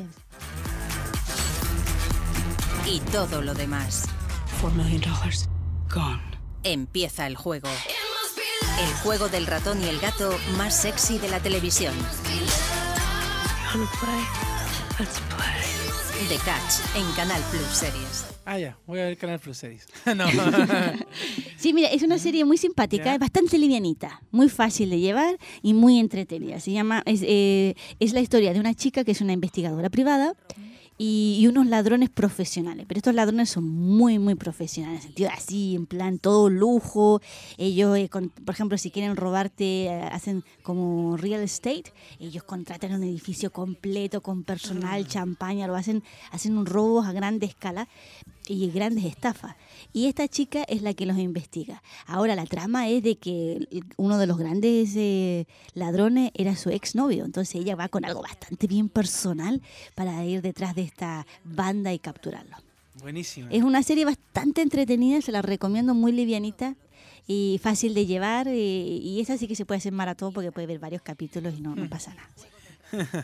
y todo lo demás. four million dollars gone. Empieza el juego. El juego del ratón y el gato más sexy de la televisión. Wanna play? Let's play. The Catch en Canal Plus Series. Ah, ya, voy a ver Canal Plus Series. No. Sí, mira, es una serie muy simpática, ¿Ya? es bastante livianita, muy fácil de llevar y muy entretenida. Se llama, es, eh, es la historia de una chica que es una investigadora privada y, y unos ladrones profesionales. Pero estos ladrones son muy, muy profesionales, en el sentido así, en plan todo lujo. Ellos, eh, con, por ejemplo, si quieren robarte, eh, hacen como real estate. Ellos contratan un edificio completo con personal, champaña, lo hacen, hacen un robo a gran escala y grandes estafas. Y esta chica es la que los investiga. Ahora, la trama es de que uno de los grandes eh, ladrones era su exnovio. Entonces ella va con algo bastante bien personal para ir detrás de esta banda y capturarlo. Buenísimo. Es una serie bastante entretenida, se la recomiendo, muy livianita y fácil de llevar. eh, Y esa sí que se puede hacer maratón porque puede ver varios capítulos y no, no pasa nada. Sí.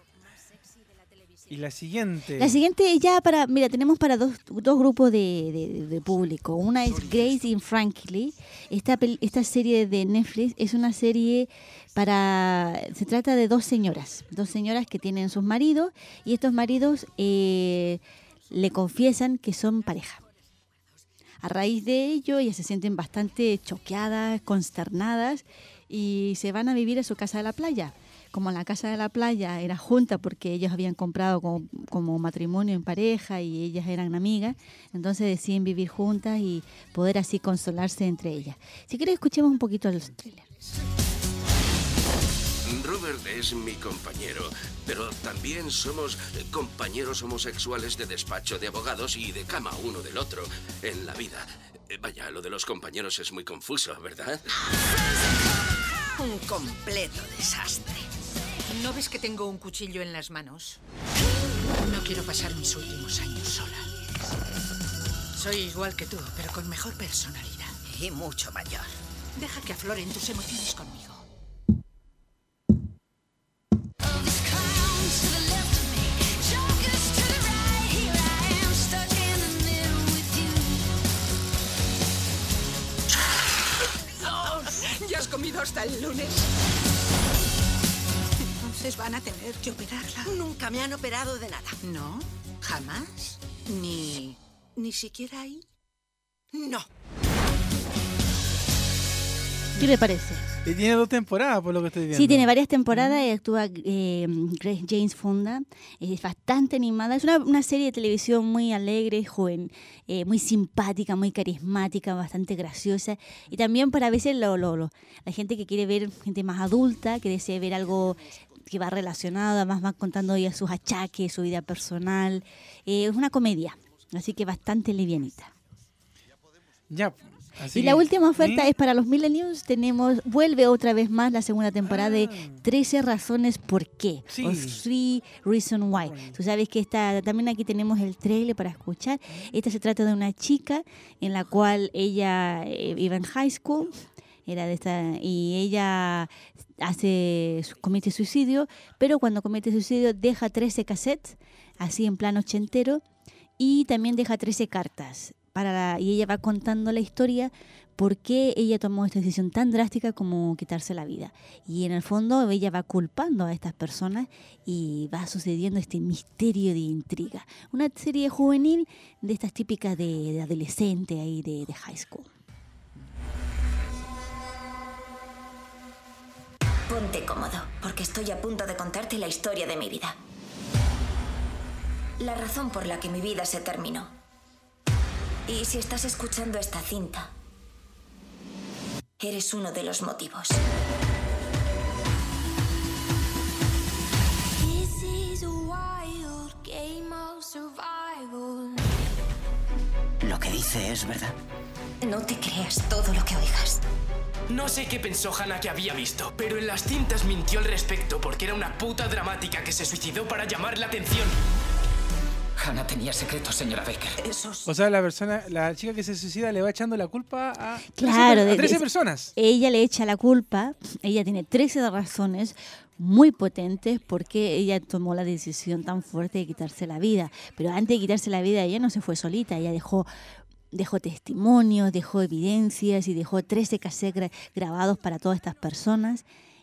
Y la siguiente. La siguiente ya para, mira, tenemos para dos, dos grupos de, de, de público. Una es Grace y Frankie. Esta, pel- esta serie de Netflix es una serie para, se trata de dos señoras, dos señoras que tienen sus maridos y estos maridos eh, le confiesan que son pareja. A raíz de ello, ellas se sienten bastante choqueadas, consternadas y se van a vivir a su casa de la playa. Como la casa de la playa era junta porque ellos habían comprado como, como matrimonio en pareja y ellas eran amigas, entonces deciden vivir juntas y poder así consolarse entre ellas. Si quieres, escuchemos un poquito los trailers. Robert es mi compañero, pero también somos compañeros homosexuales de despacho de abogados y de cama uno del otro en la vida. Vaya, lo de los compañeros es muy confuso, ¿verdad? Un completo desastre. ¿No ves que tengo un cuchillo en las manos? No quiero pasar mis últimos años sola. Soy igual que tú, pero con mejor personalidad. Y mucho mayor. Deja que afloren tus emociones conmigo. ¿Ya has comido hasta el lunes? Entonces van a tener que operarla. Nunca me han operado de nada. ¿No? ¿Jamás? ¿Ni... ni siquiera ahí? No. ¿Qué le parece? Y tiene dos temporadas, por lo que estoy viendo. Sí, tiene varias temporadas y actúa eh, Grace James Fonda. Es bastante animada. Es una, una serie de televisión muy alegre, joven, eh, muy simpática, muy carismática, bastante graciosa. Y también para a veces lo, lo, lo, la gente que quiere ver, gente más adulta, que desea ver algo que va relacionado, además va contando ya sus achaques, su vida personal. Eh, es una comedia, así que bastante livianita. Ya. Así y la última oferta ¿sí? es para los millennials. Tenemos, vuelve otra vez más la segunda temporada Ah. de trece razones por qué. Sí. O three Reasons Why. Tú sabes que esta, también aquí tenemos el trailer para escuchar. Esta se trata de una chica en la cual ella eh, iba en high school. Era de esta, y ella hace comete suicidio, pero cuando comete suicidio deja trece cassettes, así en plan ochentero, y también deja trece cartas. Para la, y ella va contando la historia por qué ella tomó esta decisión tan drástica como quitarse la vida. Y en el fondo ella va culpando a estas personas y va sucediendo este misterio de intriga. Una serie juvenil de estas típicas de, de adolescente ahí de, de high school. Ponte cómodo, porque estoy a punto de contarte la historia de mi vida. La razón por la que mi vida se terminó. Y si estás escuchando esta cinta, eres uno de los motivos. Lo que dice es verdad. No te creas todo lo que oigas. No sé qué pensó Hannah que había visto, pero en las cintas mintió al respecto porque era una puta dramática que se suicidó para llamar la atención. Hannah tenía secretos, señora Baker. Esos... O sea, la persona, la chica que se suicida le va echando la culpa a Claro, trece, a de- trece de- personas. Ella le echa la culpa, ella tiene trece razones muy potentes porque ella tomó la decisión tan fuerte de quitarse la vida. Pero antes de quitarse la vida ella no se fue solita, ella dejó, dejó testimonios, dejó evidencias y dejó trece cassettes gra- grabados para todas estas personas.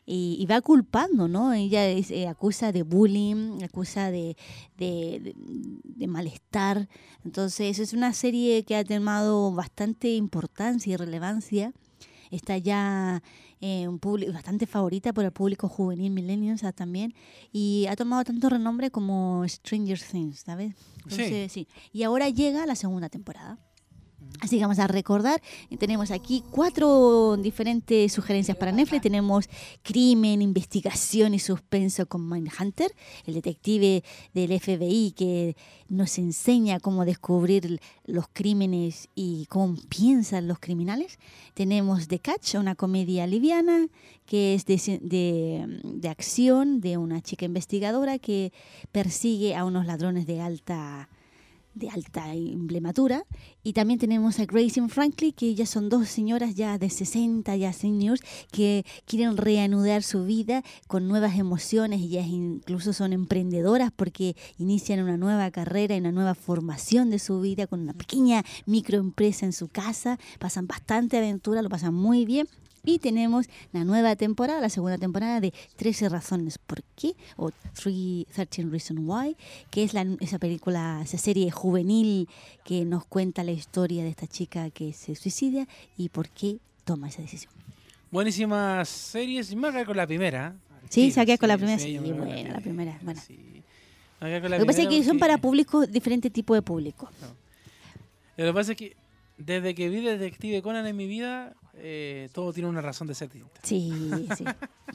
y, y va culpando, ¿no? Ella es, eh, acusa de bullying, acusa de, de, de, de malestar. Entonces es una serie que ha tomado bastante importancia y relevancia. Está ya eh, un público bastante favorita por el público juvenil, millennials también, y ha tomado tanto renombre como Stranger Things, ¿sabes? Entonces, sí. sí. Y ahora llega la segunda temporada. Así que vamos a recordar, tenemos aquí cuatro diferentes sugerencias para Netflix. Tenemos crimen, investigación y suspenso con Mindhunter, el detective del F B I que nos enseña cómo descubrir los crímenes y cómo piensan los criminales. Tenemos The Catch, una comedia liviana que es de, de, de acción de una chica investigadora que persigue a unos ladrones de alta... de alta emblematura. Y también tenemos a Grace y Franklin, que ya son dos señoras ya de sesenta, ya seniors, que quieren reanudar su vida con nuevas emociones y ya incluso son emprendedoras porque inician una nueva carrera y una nueva formación de su vida con una pequeña microempresa en su casa, pasan bastante aventura, lo pasan muy bien. Y tenemos la nueva temporada, la segunda temporada de trece razones por qué, o trece Reasons Why, que es la, esa película, esa serie juvenil que nos cuenta la historia de esta chica que se suicida y por qué toma esa decisión. Buenísimas series. Me voy a quedar con la primera. Sí, se va a quedar con la primera. Sí, Sí, sí, bueno, la primera. Bueno. Sí. Me voy a quedar con la Lo que pasa es que primera son porque- para públicos, diferentes tipos de público. Lo que pasa es que desde que vi Detective Conan en mi vida, eh, todo tiene una razón de ser distinta. Sí, sí.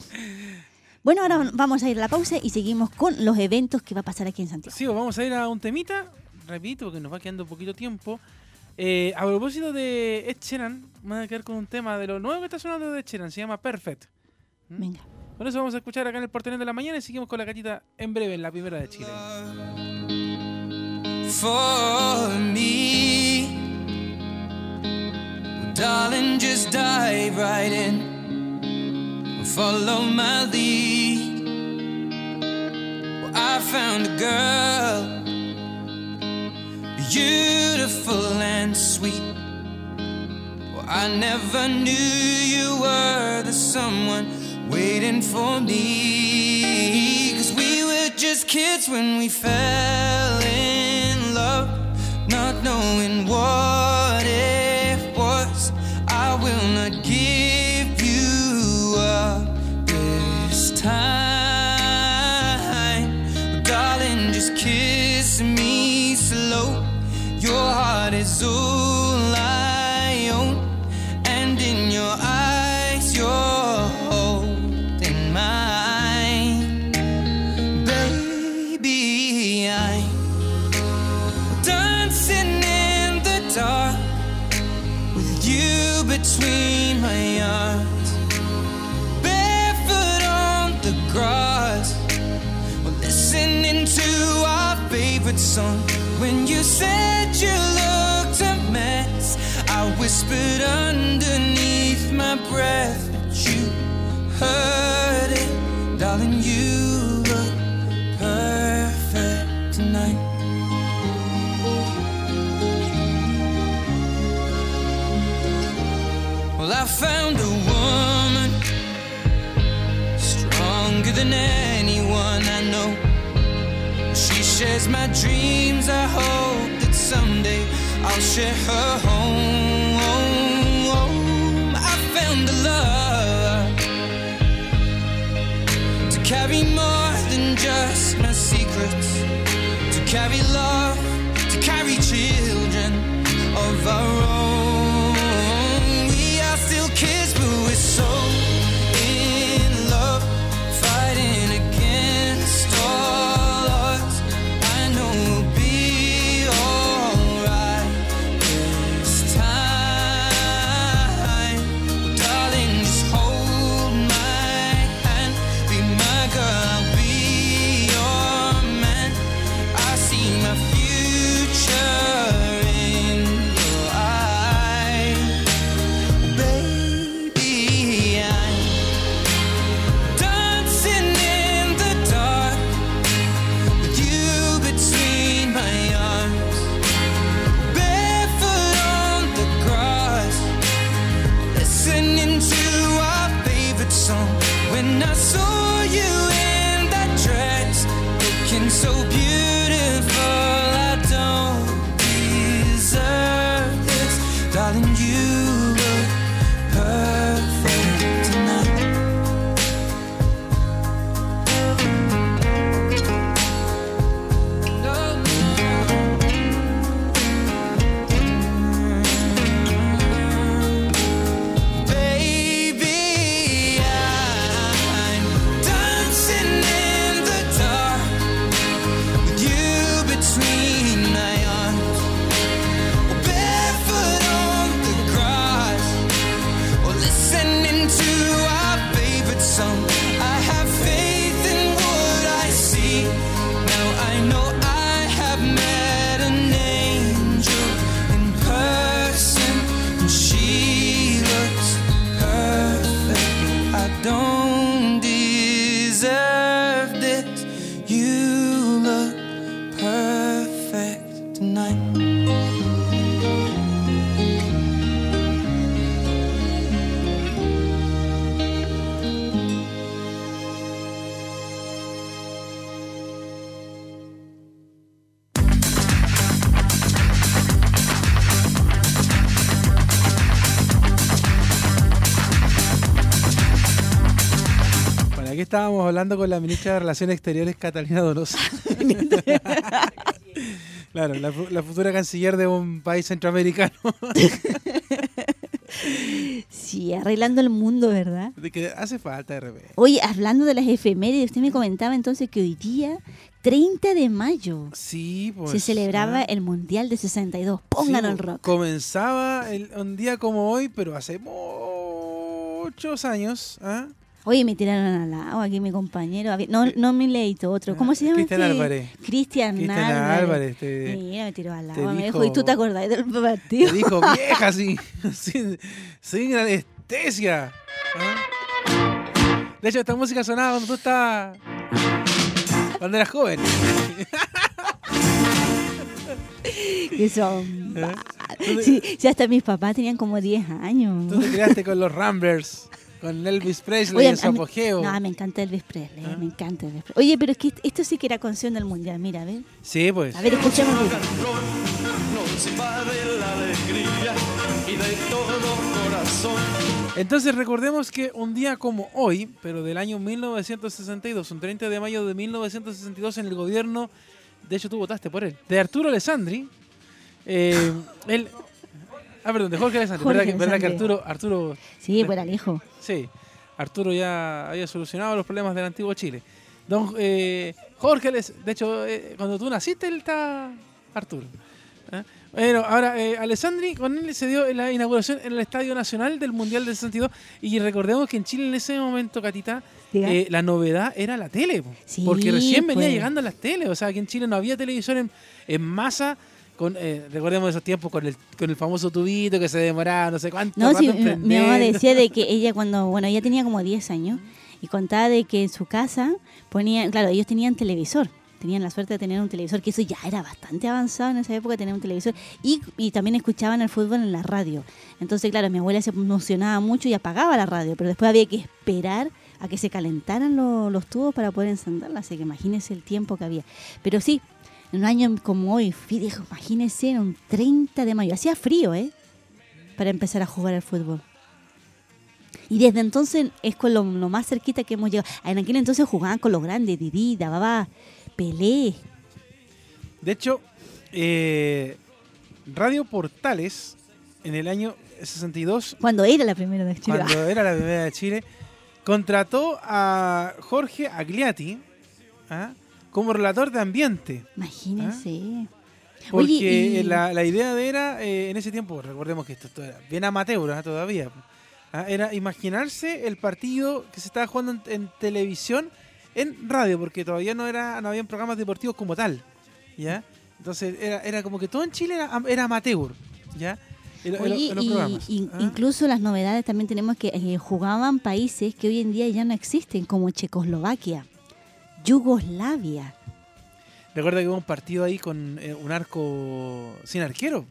Bueno, ahora vamos a ir a la pausa y seguimos con los eventos que va a pasar aquí en Santiago. Sí, vamos a ir a un temita, repito, porque nos va quedando un poquito tiempo. Eh, a propósito de Ed Sheeran, me voy a quedar con un tema de lo nuevo que está sonando de Ed Sheeran, se llama Perfect. ¿Mm? Venga. Con eso vamos a escuchar acá en el Porteño de la Mañana y seguimos con la gatita en breve en la primera de Chile. For me, darling, just dive right in, follow my lead. Well, I found a girl, beautiful and sweet. Well, I never knew you were the someone waiting for me, 'cause we were just kids when we fell in love, not knowing what it was. I will not give you up this time, but darling, just kiss me slow. Your heart is all I own, and in your eyes you're holding mine. Baby, I'm dancing in the dark with you between my arms, barefoot on the grass, we're listening to our favorite song. When you said you looked a mess, I whispered underneath my breath, but you heard it. Darling, you look perfect tonight. Well, I found a woman stronger than anyone I know. She shares my dreams. I hope that someday I'll share her home. I found a love to carry more than just my secrets, to carry love, to carry children of our own. We are still kids, but we're so in love, fighting against all odds. I know we'll be alright this time. Well, darling, just hold my hand, be my girl, I'll be your man. I see my future in your eyes. Baby, I'm dancing in the dark with you between my arms, barefoot on the grass, listening to our favorite song. When I estábamos hablando con la ministra de Relaciones Exteriores, Catalina Donoso. Claro, la, la futura canciller de un país centroamericano. Sí, arreglando el mundo, ¿verdad? De que hace falta de repente. Oye, hablando de las efemérides, usted me comentaba entonces que hoy día, treinta de mayo, sí, pues, se celebraba ¿eh? el Mundial de sesenta y dos. Pónganlo sí, el rock. Comenzaba el, un día como hoy, pero hace muchos años. ¿eh? Oye, me tiraron al lado aquí mi compañero. No, no me leíto otro. ¿Cómo se llama? Cristian este? Álvarez. Cristian Cristian Álvarez. Álvarez. Te, Mira, me tiró al te lado. Me dijo- dijo, ¿y tú te acordás del partido? Te dijo vieja, sin, sin, sin anestesia. ¿Ah? De hecho, esta música sonaba cuando tú estabas. Cuando eras joven. Que son. ¿Eh? Sí, sí, hasta mis papás tenían como diez años. Tú te criaste con los Ramblers, con Elvis Presley Oye, en su a mí- apogeo. No, me encanta Elvis Presley, me encanta Elvis Presley. Oye, pero es que esto sí que era canción del mundial, mira, a ver. Sí, pues. A ver, escuchemos. Nos invade la alegría y de todo corazón. Entonces recordemos que un día como hoy, pero del año mil novecientos sesenta y dos, un treinta de mayo de mil novecientos sesenta y dos, en el gobierno, de hecho tú votaste por él, de Arturo Alessandri, eh, él, ah, perdón, de Jorge Alessandri, Jorge ¿verdad, que, verdad que Alessandri. Arturo, Arturo, Sí, pues era el hijo. sí, Arturo ya había solucionado los problemas del antiguo Chile. Don eh, Jorge Alessandri, de hecho, eh, cuando tú naciste, él está Arturo. ¿eh? Bueno, ahora, eh, Alessandri, con él se dio la inauguración en el Estadio Nacional del Mundial del sesenta y dos. Y recordemos que en Chile en ese momento, Catita, eh, la novedad era la tele. Po, Sí, porque recién venía pues. llegando las teles. O sea, aquí en Chile no había televisión en, en masa. Con, eh, recordemos esos tiempos con el, con el famoso tubito que se demoraba no sé cuánto No, rato sí, en mi, mi prender. mamá decía de que ella cuando, bueno, ella tenía como diez años y contaba de que en su casa ponían, claro, ellos tenían televisor. Tenían la suerte de tener un televisor, que eso ya era bastante avanzado en esa época, tener un televisor. Y, y también escuchaban el fútbol en la radio. Entonces, claro, mi abuela se emocionaba mucho y apagaba la radio, pero después había que esperar a que se calentaran lo- los tubos para poder encenderla. Así que imagínense el tiempo que había. Pero sí, en un año como hoy, dijo, imagínense, en un treinta de mayo. Hacía frío, ¿eh? Para empezar a jugar al fútbol. Y desde entonces es con lo, lo más cerquita que hemos llegado. En aquel entonces jugaban con los grandes, Didi, Dababa, Pelé. De hecho, eh, Radio Portales, en el año sesenta y dos, Cuando era la primera de Chile. cuando era la primera de Chile, contrató a Jorge Agliati, ¿ah? como relator de ambiente. Imagínense. Porque Oye, y- la, la idea de era, eh, en ese tiempo, recordemos que esto, esto era bien amateur, ¿ah? todavía, ¿ah? era imaginarse el partido que se estaba jugando en, en televisión, en radio, porque todavía no era no habían programas deportivos como tal, ¿ya? Entonces era, era como que todo en Chile era, era amateur, ¿ya? En, en- Oye, en los y- programas. y- ¿ah? incluso las novedades también tenemos que eh, jugaban países que hoy en día ya no existen, como Checoslovaquia, Yugoslavia. Recuerda que hubo un partido ahí con eh, un arco sin arquero,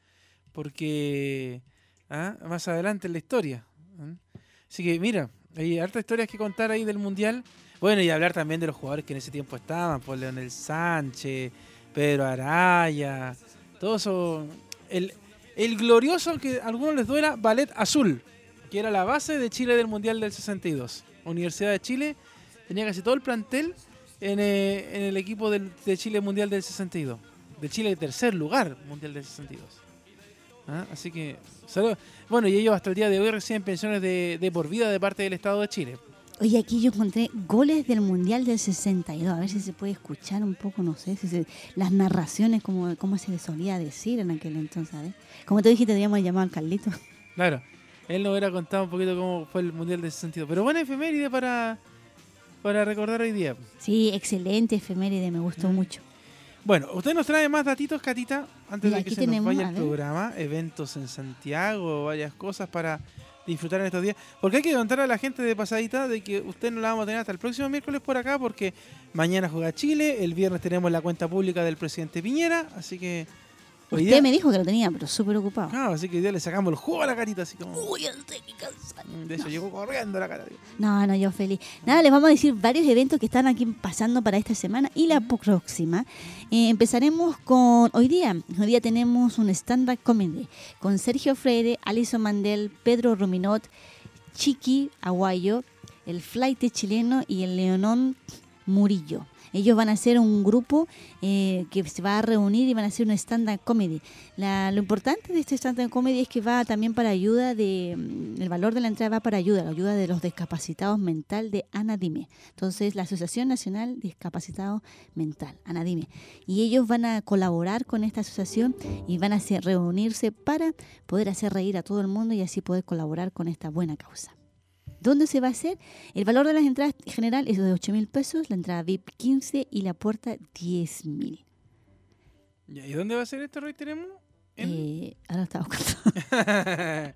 porque ¿ah? más adelante en la historia. ¿ah? Así que mira, hay hartas historias que contar ahí del Mundial. Bueno, y hablar también de los jugadores que en ese tiempo estaban, por Leonel Sánchez, Pedro Araya, todo eso. El, el glorioso, aunque a algunos les duela, Ballet Azul, que era la base de Chile del Mundial del sesenta y dos. Universidad de Chile tenía casi todo el plantel en, eh, en el equipo del, de Chile Mundial del sesenta y dos. De Chile de tercer lugar Mundial del sesenta y dos. ¿Ah? Así que, saludos. Bueno, y ellos hasta el día de hoy reciben pensiones de, de por vida de parte del Estado de Chile. Oye, aquí yo encontré goles del Mundial del sesenta y dos. A ver si se puede escuchar un poco, no sé, si se- las narraciones, como, como se solía decir en aquel entonces. ¿sabes? Como tú dijiste, teníamos llamado al Carlito. Claro, él nos hubiera contado un poquito cómo fue el Mundial del sesenta y dos. Pero buena efeméride para, para recordar hoy día. Sí, excelente efeméride, me gustó mucho. Bueno, usted nos trae más datitos, Catita, antes Mira, de que aquí se nos tenemos, vaya a el ver. programa. Eventos en Santiago, varias cosas para disfrutar en estos días. Porque hay que contar a la gente de pasadita de que usted no la vamos a tener hasta el próximo miércoles por acá, porque mañana juega Chile, el viernes tenemos la cuenta pública del presidente Piñera, así que hoy Usted día, me dijo que lo tenía, pero súper ocupado. claro, así que hoy día le sacamos el jugo a la Catita, así como Uy, estoy cansado. de eso llegó corriendo la cara. No, no, yo feliz. Nada, les vamos a decir varios eventos que están aquí pasando para esta semana y la próxima. Eh, empezaremos con hoy día. Hoy día tenemos un stand-up comedy con Sergio Freire, Alison Mandel, Pedro Ruminot, Chiqui Aguayo, el Flaite chileno y el Leonón Murillo. Ellos van a hacer un grupo eh, que se va a reunir y van a hacer un stand-up comedy. La, lo importante de este stand-up comedy es que va también para ayuda de... El valor de la entrada va para ayuda, la ayuda de los discapacitados mental de Anadime. Entonces, la Asociación Nacional de Discapacitados Mental, Anadime. Y ellos van a colaborar con esta asociación y van a hacer, reunirse para poder hacer reír a todo el mundo y así poder colaborar con esta buena causa. ¿Dónde se va a hacer? El valor de las entradas general es de ocho mil pesos, la entrada V I P quince y la puerta diez mil. ¿Y dónde va a ser esto, reiteremos? ¿En? Eh, ahora estaba buscando.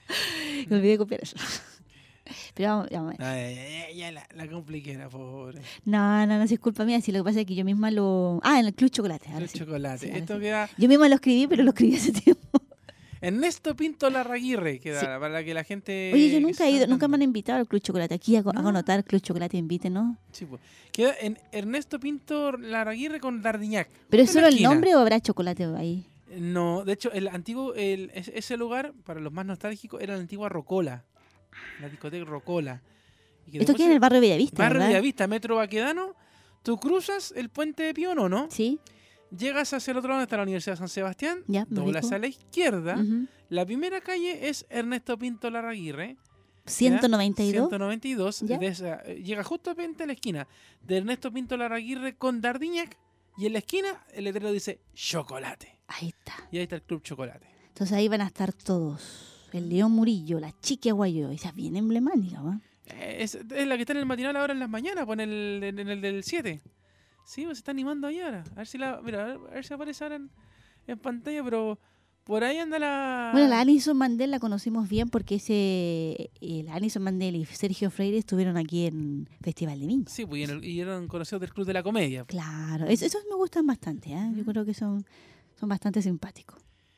Me olvidé de copiar eso. Pero vamos, vamos a ver. Ay, ya, ya, ya la, la compliqué, la pobre. No, no, no es culpa mía. Si lo que pasa es que yo misma lo... Ah, en el Club Chocolate. Club sí. Chocolate. Sí, Esto sí. queda... Yo misma lo escribí, pero lo escribí hace tiempo. Ernesto Pinto Larraguirre, queda, Sí. para que la gente... Oye, yo nunca he ido, nunca me han invitado al Club Chocolate. Aquí hago, hago notar Club Chocolate, inviten, ¿no? Sí, pues. Queda en Ernesto Pinto Larraguirre con Dardiñac. ¿Pero es Justo en solo la el esquina. nombre o habrá chocolate ahí? No, de hecho, el antiguo, el, es- ese lugar, para los más nostálgicos, era la antigua Rocola. La discoteca Rocola. Y que Esto después queda en se- el barrio Bellavista, Barrio ¿verdad? Bellavista, Metro Baquedano. Tú cruzas el puente de Pionono, ¿no? Sí. Llegas hacia el otro lado donde está la Universidad de San Sebastián. Ya, me doblas ubico. a la izquierda. Ujú. La primera calle es Ernesto Pinto Larraguirre. ciento noventa y dos. ciento noventa y dos. Ya. De esa- eh, llega justamente a la esquina de Ernesto Pinto Larraguirre con Dardiñac. Y en la esquina el letrero dice Chocolate. Ahí está. Y ahí está el Club Chocolate. Entonces ahí van a estar todos. El León Murillo, la Chiqui Aguayo. Esa es bien emblemática, ¿va? Eh, Es, es la que está en el matinal ahora en las mañanas, pues en el, en el del siete. Sí, pues se está animando ahí ahora. A ver si la, mira, a ver, a ver si aparece ahora en, en pantalla, pero por ahí anda la... Bueno, la Alison Mandel la conocimos bien porque ese el Alison Mandel y Sergio Freire estuvieron aquí en Festival de Viña. Sí, pues y, en el- y eran conocidos del Club de la Comedia. Claro, es- esos me gustan bastante, ¿eh? Yo creo que son, son bastante simpáticos.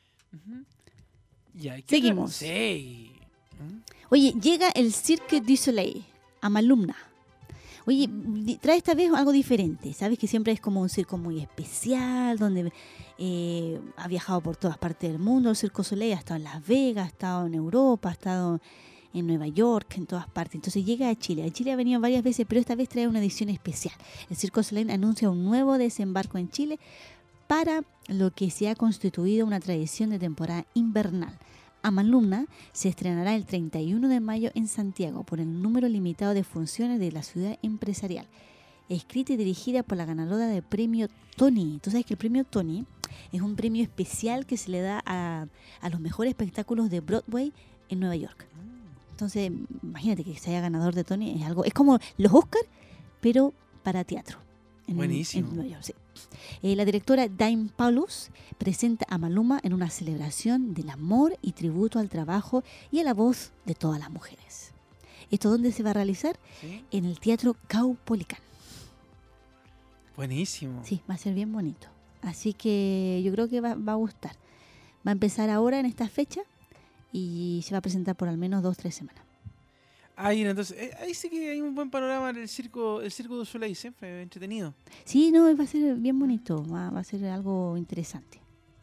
Ya, ¿y qué Seguimos. otra? Sí. Oye, llega el Cirque du Soleil a Malumna. Oye, di- trae esta vez algo diferente. Sabes que siempre es como un circo muy especial, donde eh, ha viajado por todas partes del mundo. El Circo Soleil ha estado en Las Vegas, ha estado en Europa, ha estado en Nueva York, en todas partes. Entonces llega a Chile. A Chile ha venido varias veces, pero esta vez trae una edición especial. El Circo Soleil anuncia un nuevo desembarco en Chile para lo que se ha constituido una tradición de temporada invernal. Amalumna se estrenará el treinta y uno de mayo en Santiago por el número limitado de funciones de la ciudad empresarial. Escrita y dirigida por la ganadora del premio Tony. Tú sabes que el premio Tony es un premio especial que se le da a, a los mejores espectáculos de Broadway en Nueva York. Entonces, imagínate que sea ganador de Tony. Es algo, es como los Oscars, pero para teatro. En, Buenísimo. en Nueva York, sí. Eh, la directora Dime Paulus presenta a Maluma en una celebración del amor y tributo al trabajo y a la voz de todas las mujeres. ¿Esto dónde se va a realizar? ¿Sí? En el Teatro Caupolicán. Buenísimo. Sí, va a ser bien bonito. Así que yo creo que va, va a gustar. Va a empezar ahora en esta fecha y se va a presentar por al menos dos, tres semanas. Ahí, entonces, eh, ahí sí que hay un buen panorama en el circo, el circo du Soleil, siempre entretenido. Sí, no, va a ser bien bonito, va, va a ser algo interesante.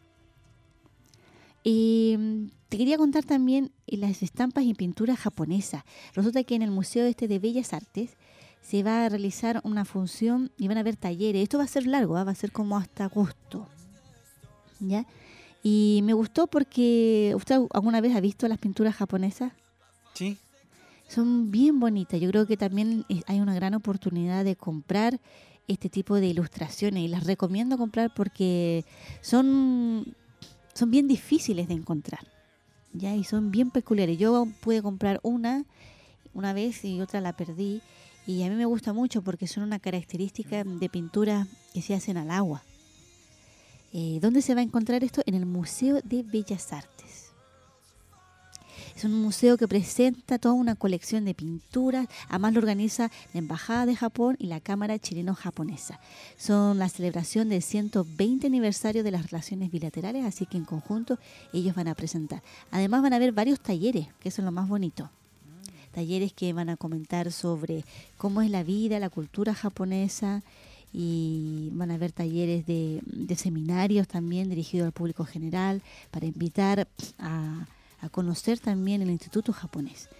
Eh, te quería contar también eh, las estampas y pinturas japonesas. Resulta que en el Museo este de Bellas Artes se va a realizar una función y van a haber talleres. Esto va a ser largo, ¿ah? Va a ser como hasta agosto. ¿Ya? Y me gustó porque... ¿Usted alguna vez ha visto las pinturas japonesas? Sí. Son bien bonitas. Yo creo que también eh, hay una gran oportunidad de comprar este tipo de ilustraciones y las recomiendo comprar porque son, son bien difíciles de encontrar, ¿ya? Y son bien peculiares. Yo pude comprar una una vez y otra la perdí y a mí me gusta mucho porque son una característica de pintura que se hacen al agua. Eh, ¿Dónde se va a encontrar esto? En el Museo de Bellas Artes. Es un museo que presenta toda una colección de pinturas. Además lo organiza la Embajada de Japón y la Cámara Chileno-Japonesa. Son la celebración del ciento veinte aniversario de las relaciones bilaterales, así que en conjunto ellos van a presentar. Además van a haber varios talleres, que eso es lo más bonito. Talleres que van a comentar sobre cómo es la vida, la cultura japonesa, y van a haber talleres de, de seminarios también dirigidos al público general para invitar a... a conocer también el Instituto Japonés.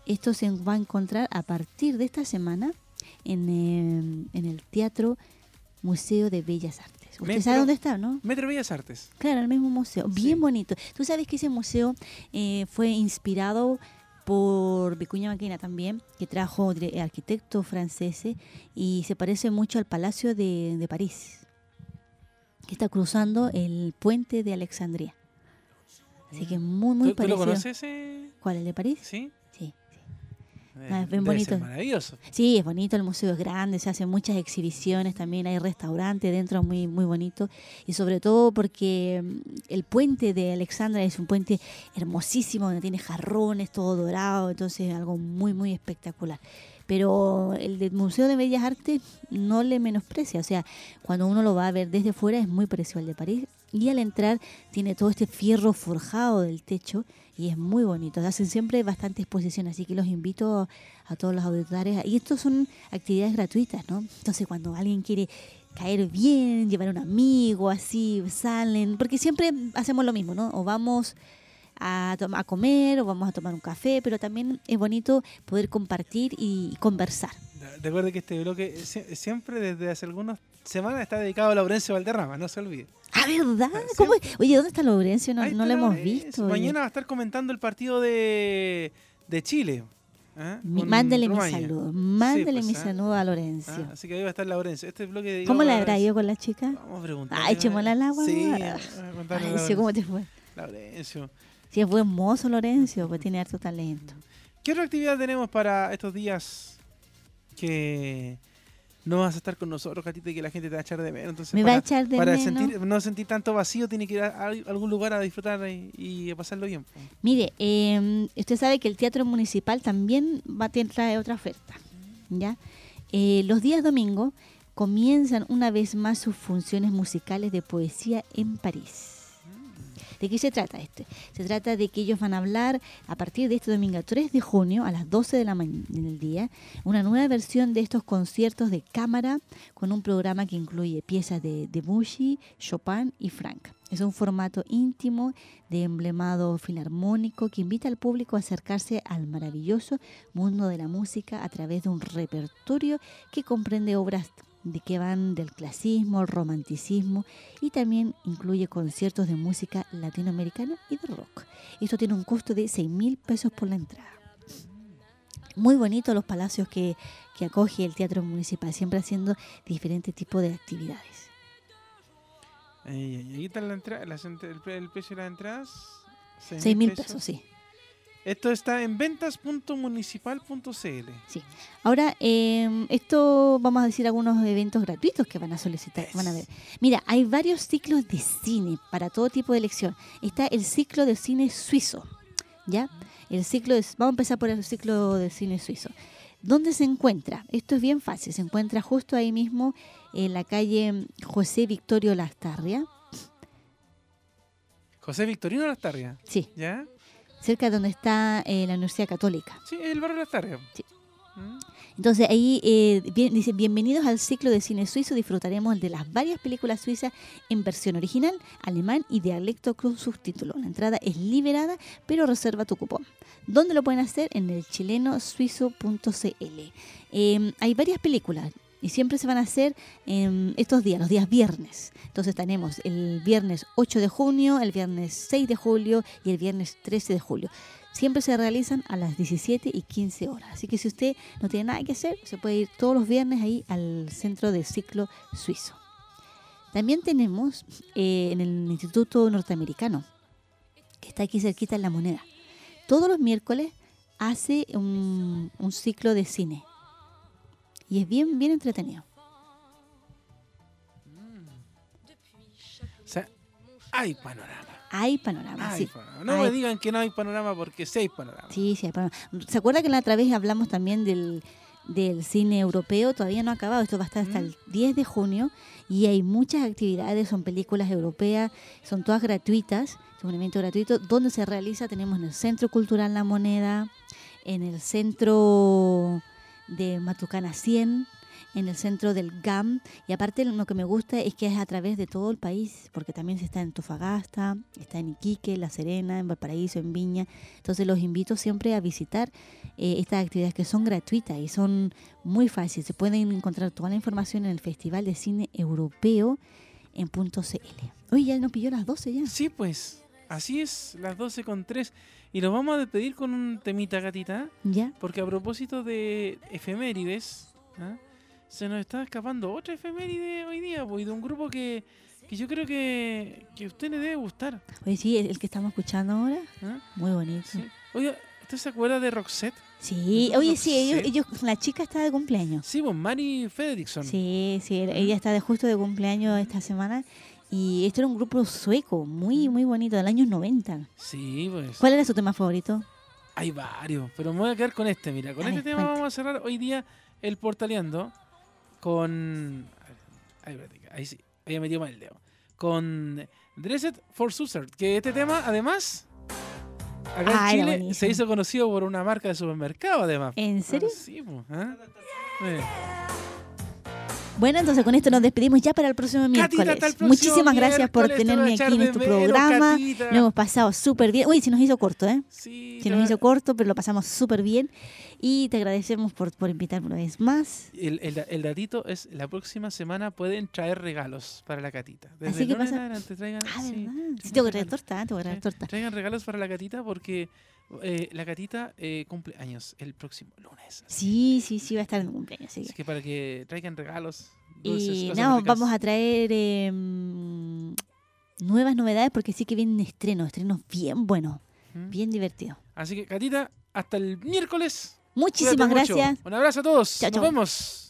Esto se va a encontrar a partir de esta semana en, eh, en el Teatro Museo de Bellas Artes. ¿Usted Metro, sabe dónde está, no? Metro Bellas Artes. Claro, el mismo museo. Bien sí. bonito. Tú sabes que ese museo eh, fue inspirado por Vicuña Maquena también, que trajo arquitectos franceses y se parece mucho al Palacio de, de París, que está cruzando el puente de Alejandría. Así que muy, muy ¿Tú, parecido. ¿Tú lo conoces ese? ¿Cuál, el de París? Sí. Sí. Eh, Ah, es bien bonito. Ser maravilloso. Sí, es bonito, el museo es grande, se hacen muchas exhibiciones, también hay restaurantes dentro muy muy bonito y sobre todo porque el puente de Alexandra es un puente hermosísimo donde tiene jarrones, todo dorado, entonces algo muy muy espectacular. Pero el del Museo de Bellas Artes no le menosprecia, o sea, cuando uno lo va a ver desde fuera es muy parecido al de París y al entrar tiene todo este fierro forjado del techo y es muy bonito. Hacen siempre bastante exposición, así que los invito a todos los auditores. Y estos son actividades gratuitas, ¿no? Entonces cuando alguien quiere caer bien, llevar a un amigo, así, salen, porque siempre hacemos lo mismo, ¿no? O vamos a, a comer o vamos a tomar un café, pero también es bonito poder compartir y conversar. Recuerde que este bloque siempre desde hace algunas semanas está dedicado a Laurencio Valderrama, no se olvide. Ah, ¿verdad? ¿Cómo es? Oye, ¿dónde está Laurencio? No, no lo hemos visto. Mañana va a estar comentando el partido de, de Chile. ¿eh? Mi, mándele mi saludo. Mándele sí, pues, mi ¿eh? saludo a Laurencio. Ah, así que ahí va a estar Laurencio. Este bloque de ¿Cómo le habrá ido con la chica? Vamos a preguntar. Ah, echémosla al agua. Sí. Laurencio, ¿cómo te fue? Laurencio. Sí, es buen mozo Laurencio, pues tiene harto talento. ¿Qué otra actividad tenemos para estos días que no vas a estar con nosotros, Catita, y que la gente te va a echar de menos? Entonces, me para, va a echar de para menos. Sentir, no sentir tanto vacío, tiene que ir a, a algún lugar a disfrutar y, y a pasarlo bien. Mire, eh, usted sabe que el Teatro Municipal también va a traer otra oferta, ¿ya? Eh, los días domingos comienzan una vez más sus funciones musicales de poesía en París. ¿De qué se trata esto? Se trata de que ellos van a hablar a partir de este domingo tres de junio a las doce de la mañana del día, una nueva versión de estos conciertos de cámara con un programa que incluye piezas de Debussy, Chopin y Franck. Es un formato íntimo de emblemado filarmónico que invita al público a acercarse al maravilloso mundo de la música a través de un repertorio que comprende obras de que van del clasismo, el romanticismo y también incluye conciertos de música latinoamericana y de rock. Esto tiene un costo de seis mil pesos por la entrada. Muy bonito los palacios que, que acoge el Teatro Municipal, siempre haciendo diferentes tipos de actividades. ¿Y ahí está la entrada, la, el, el precio de las entradas? seis mil pesos, sí. Esto está en ventas punto municipal punto c l. Sí. Ahora, eh, esto vamos a decir algunos eventos gratuitos que van a solicitar. Van a ver. Mira, hay varios ciclos de cine para todo tipo de elección. Está el ciclo de cine suizo, ¿ya? El ciclo de, vamos a empezar por el ciclo de cine suizo. ¿Dónde se encuentra? Esto es bien fácil. Se encuentra justo ahí mismo en la calle José Victorio Lastarria. José Victorino Lastarria. Sí. ¿Ya? Cerca de donde está eh, la Universidad Católica. Sí, el barrio Lastarria. Sí. Entonces ahí eh, bien, dice, bienvenidos al ciclo de cine suizo, disfrutaremos de las varias películas suizas en versión original, alemán y dialecto con subtítulos. La entrada es liberada, pero reserva tu cupón. ¿Dónde lo pueden hacer? En el chileno suizo punto c l. Eh, hay varias películas y siempre se van a hacer eh, estos días, los días viernes. Entonces tenemos el viernes ocho de junio, el viernes seis de julio y el viernes trece de julio. Siempre se realizan a las diecisiete y quince horas. Así que si usted no tiene nada que hacer, se puede ir todos los viernes ahí al centro del ciclo suizo. También tenemos eh, en el Instituto Norteamericano, que está aquí cerquita en La Moneda. Todos los miércoles hace un, un ciclo de cine. Y es bien, bien entretenido. O sea, hay panorama. Hay panorama, hay sí. Panorama. No hay. me digan que no hay panorama porque sí hay panorama. Sí, sí hay panorama. ¿Se acuerda que la otra vez hablamos también del, del cine europeo? Todavía no ha acabado. Esto va a estar hasta mm. el diez de junio y hay muchas actividades. Son películas europeas, son todas gratuitas. Es un evento gratuito. ¿Dónde se realiza? Tenemos en el Centro Cultural La Moneda, en el Centro de Matucana cien, en el centro del G A M. Y aparte lo que me gusta es que es a través de todo el país, porque también se está en Antofagasta, está en Iquique, La Serena, en Valparaíso, en Viña. Entonces los invito siempre a visitar eh, estas actividades que son gratuitas y son muy fáciles. Se pueden encontrar toda la información en el Festival de Cine Europeo en punto c l. Oye, ya nos pilló las doce ya. Sí, pues, así es, las doce con tres. Y nos vamos a despedir con un temita, gatita. Ya. Porque a propósito de efemérides, ¿ah? se nos está escapando otra efeméride hoy día, pues, de un grupo que, que yo creo que, que a usted le debe gustar. Oye, sí, el, el que estamos escuchando ahora, ¿Ah? muy bonito. Sí. Oye, ¿usted se acuerda de Roxette? Sí, ¿No? oye, Roxette. sí, ellos, ellos, la chica está de cumpleaños. Sí, pues, Mari Fredriksson. Sí, sí, ella está de justo de cumpleaños esta semana. Y esto era un grupo sueco, muy, muy bonito, del año noventa. Sí, pues. ¿Cuál era su tema favorito? Hay varios, pero me voy a quedar con este, mira. Con Ay, este tema cuenta. vamos a cerrar hoy día el Portaleando con... Ahí, ahí sí, ahí metió mal el dedo. Con Dressed for Suicide, que este tema, además, acá Ah, en era Chile buenísimo. se hizo conocido por una marca de supermercado, además. ¿En serio? Ah, sí, pues. ¿ah? Eh. Bueno, entonces con esto nos despedimos ya para el próximo miércoles. hasta el próximo Muchísimas gracias por miércoles, te voy a tenerme echar aquí en de este menos, programa. Catita. Lo hemos pasado súper bien. Uy, se nos hizo corto, ¿eh? Sí, se nos hizo corto, pero lo pasamos súper bien. Y te agradecemos por, por invitarme una vez más. El, el, el datito es, la próxima semana pueden traer regalos para la catita. Desde Así que el lunes pasa- en adelante traigan, Ah, sí, ¿verdad? traigan Sí, tengo que traer regalos. torta, ¿eh? tengo que traer Sí, torta. Traigan regalos para la catita porque eh, la catita eh, cumple años el próximo lunes. Sí, sí, sí, va a estar en mi cumpleaños. Sí. Así que para que traigan regalos, dulces, Y cosas no, ricas. vamos a traer eh, nuevas novedades porque sí que vienen estrenos, estrenos bien buenos, Ujú. bien divertidos. Así que, catita, hasta el miércoles. Muchísimas Cuídate mucho. gracias. Un abrazo a todos. Chao, Nos chao. vemos.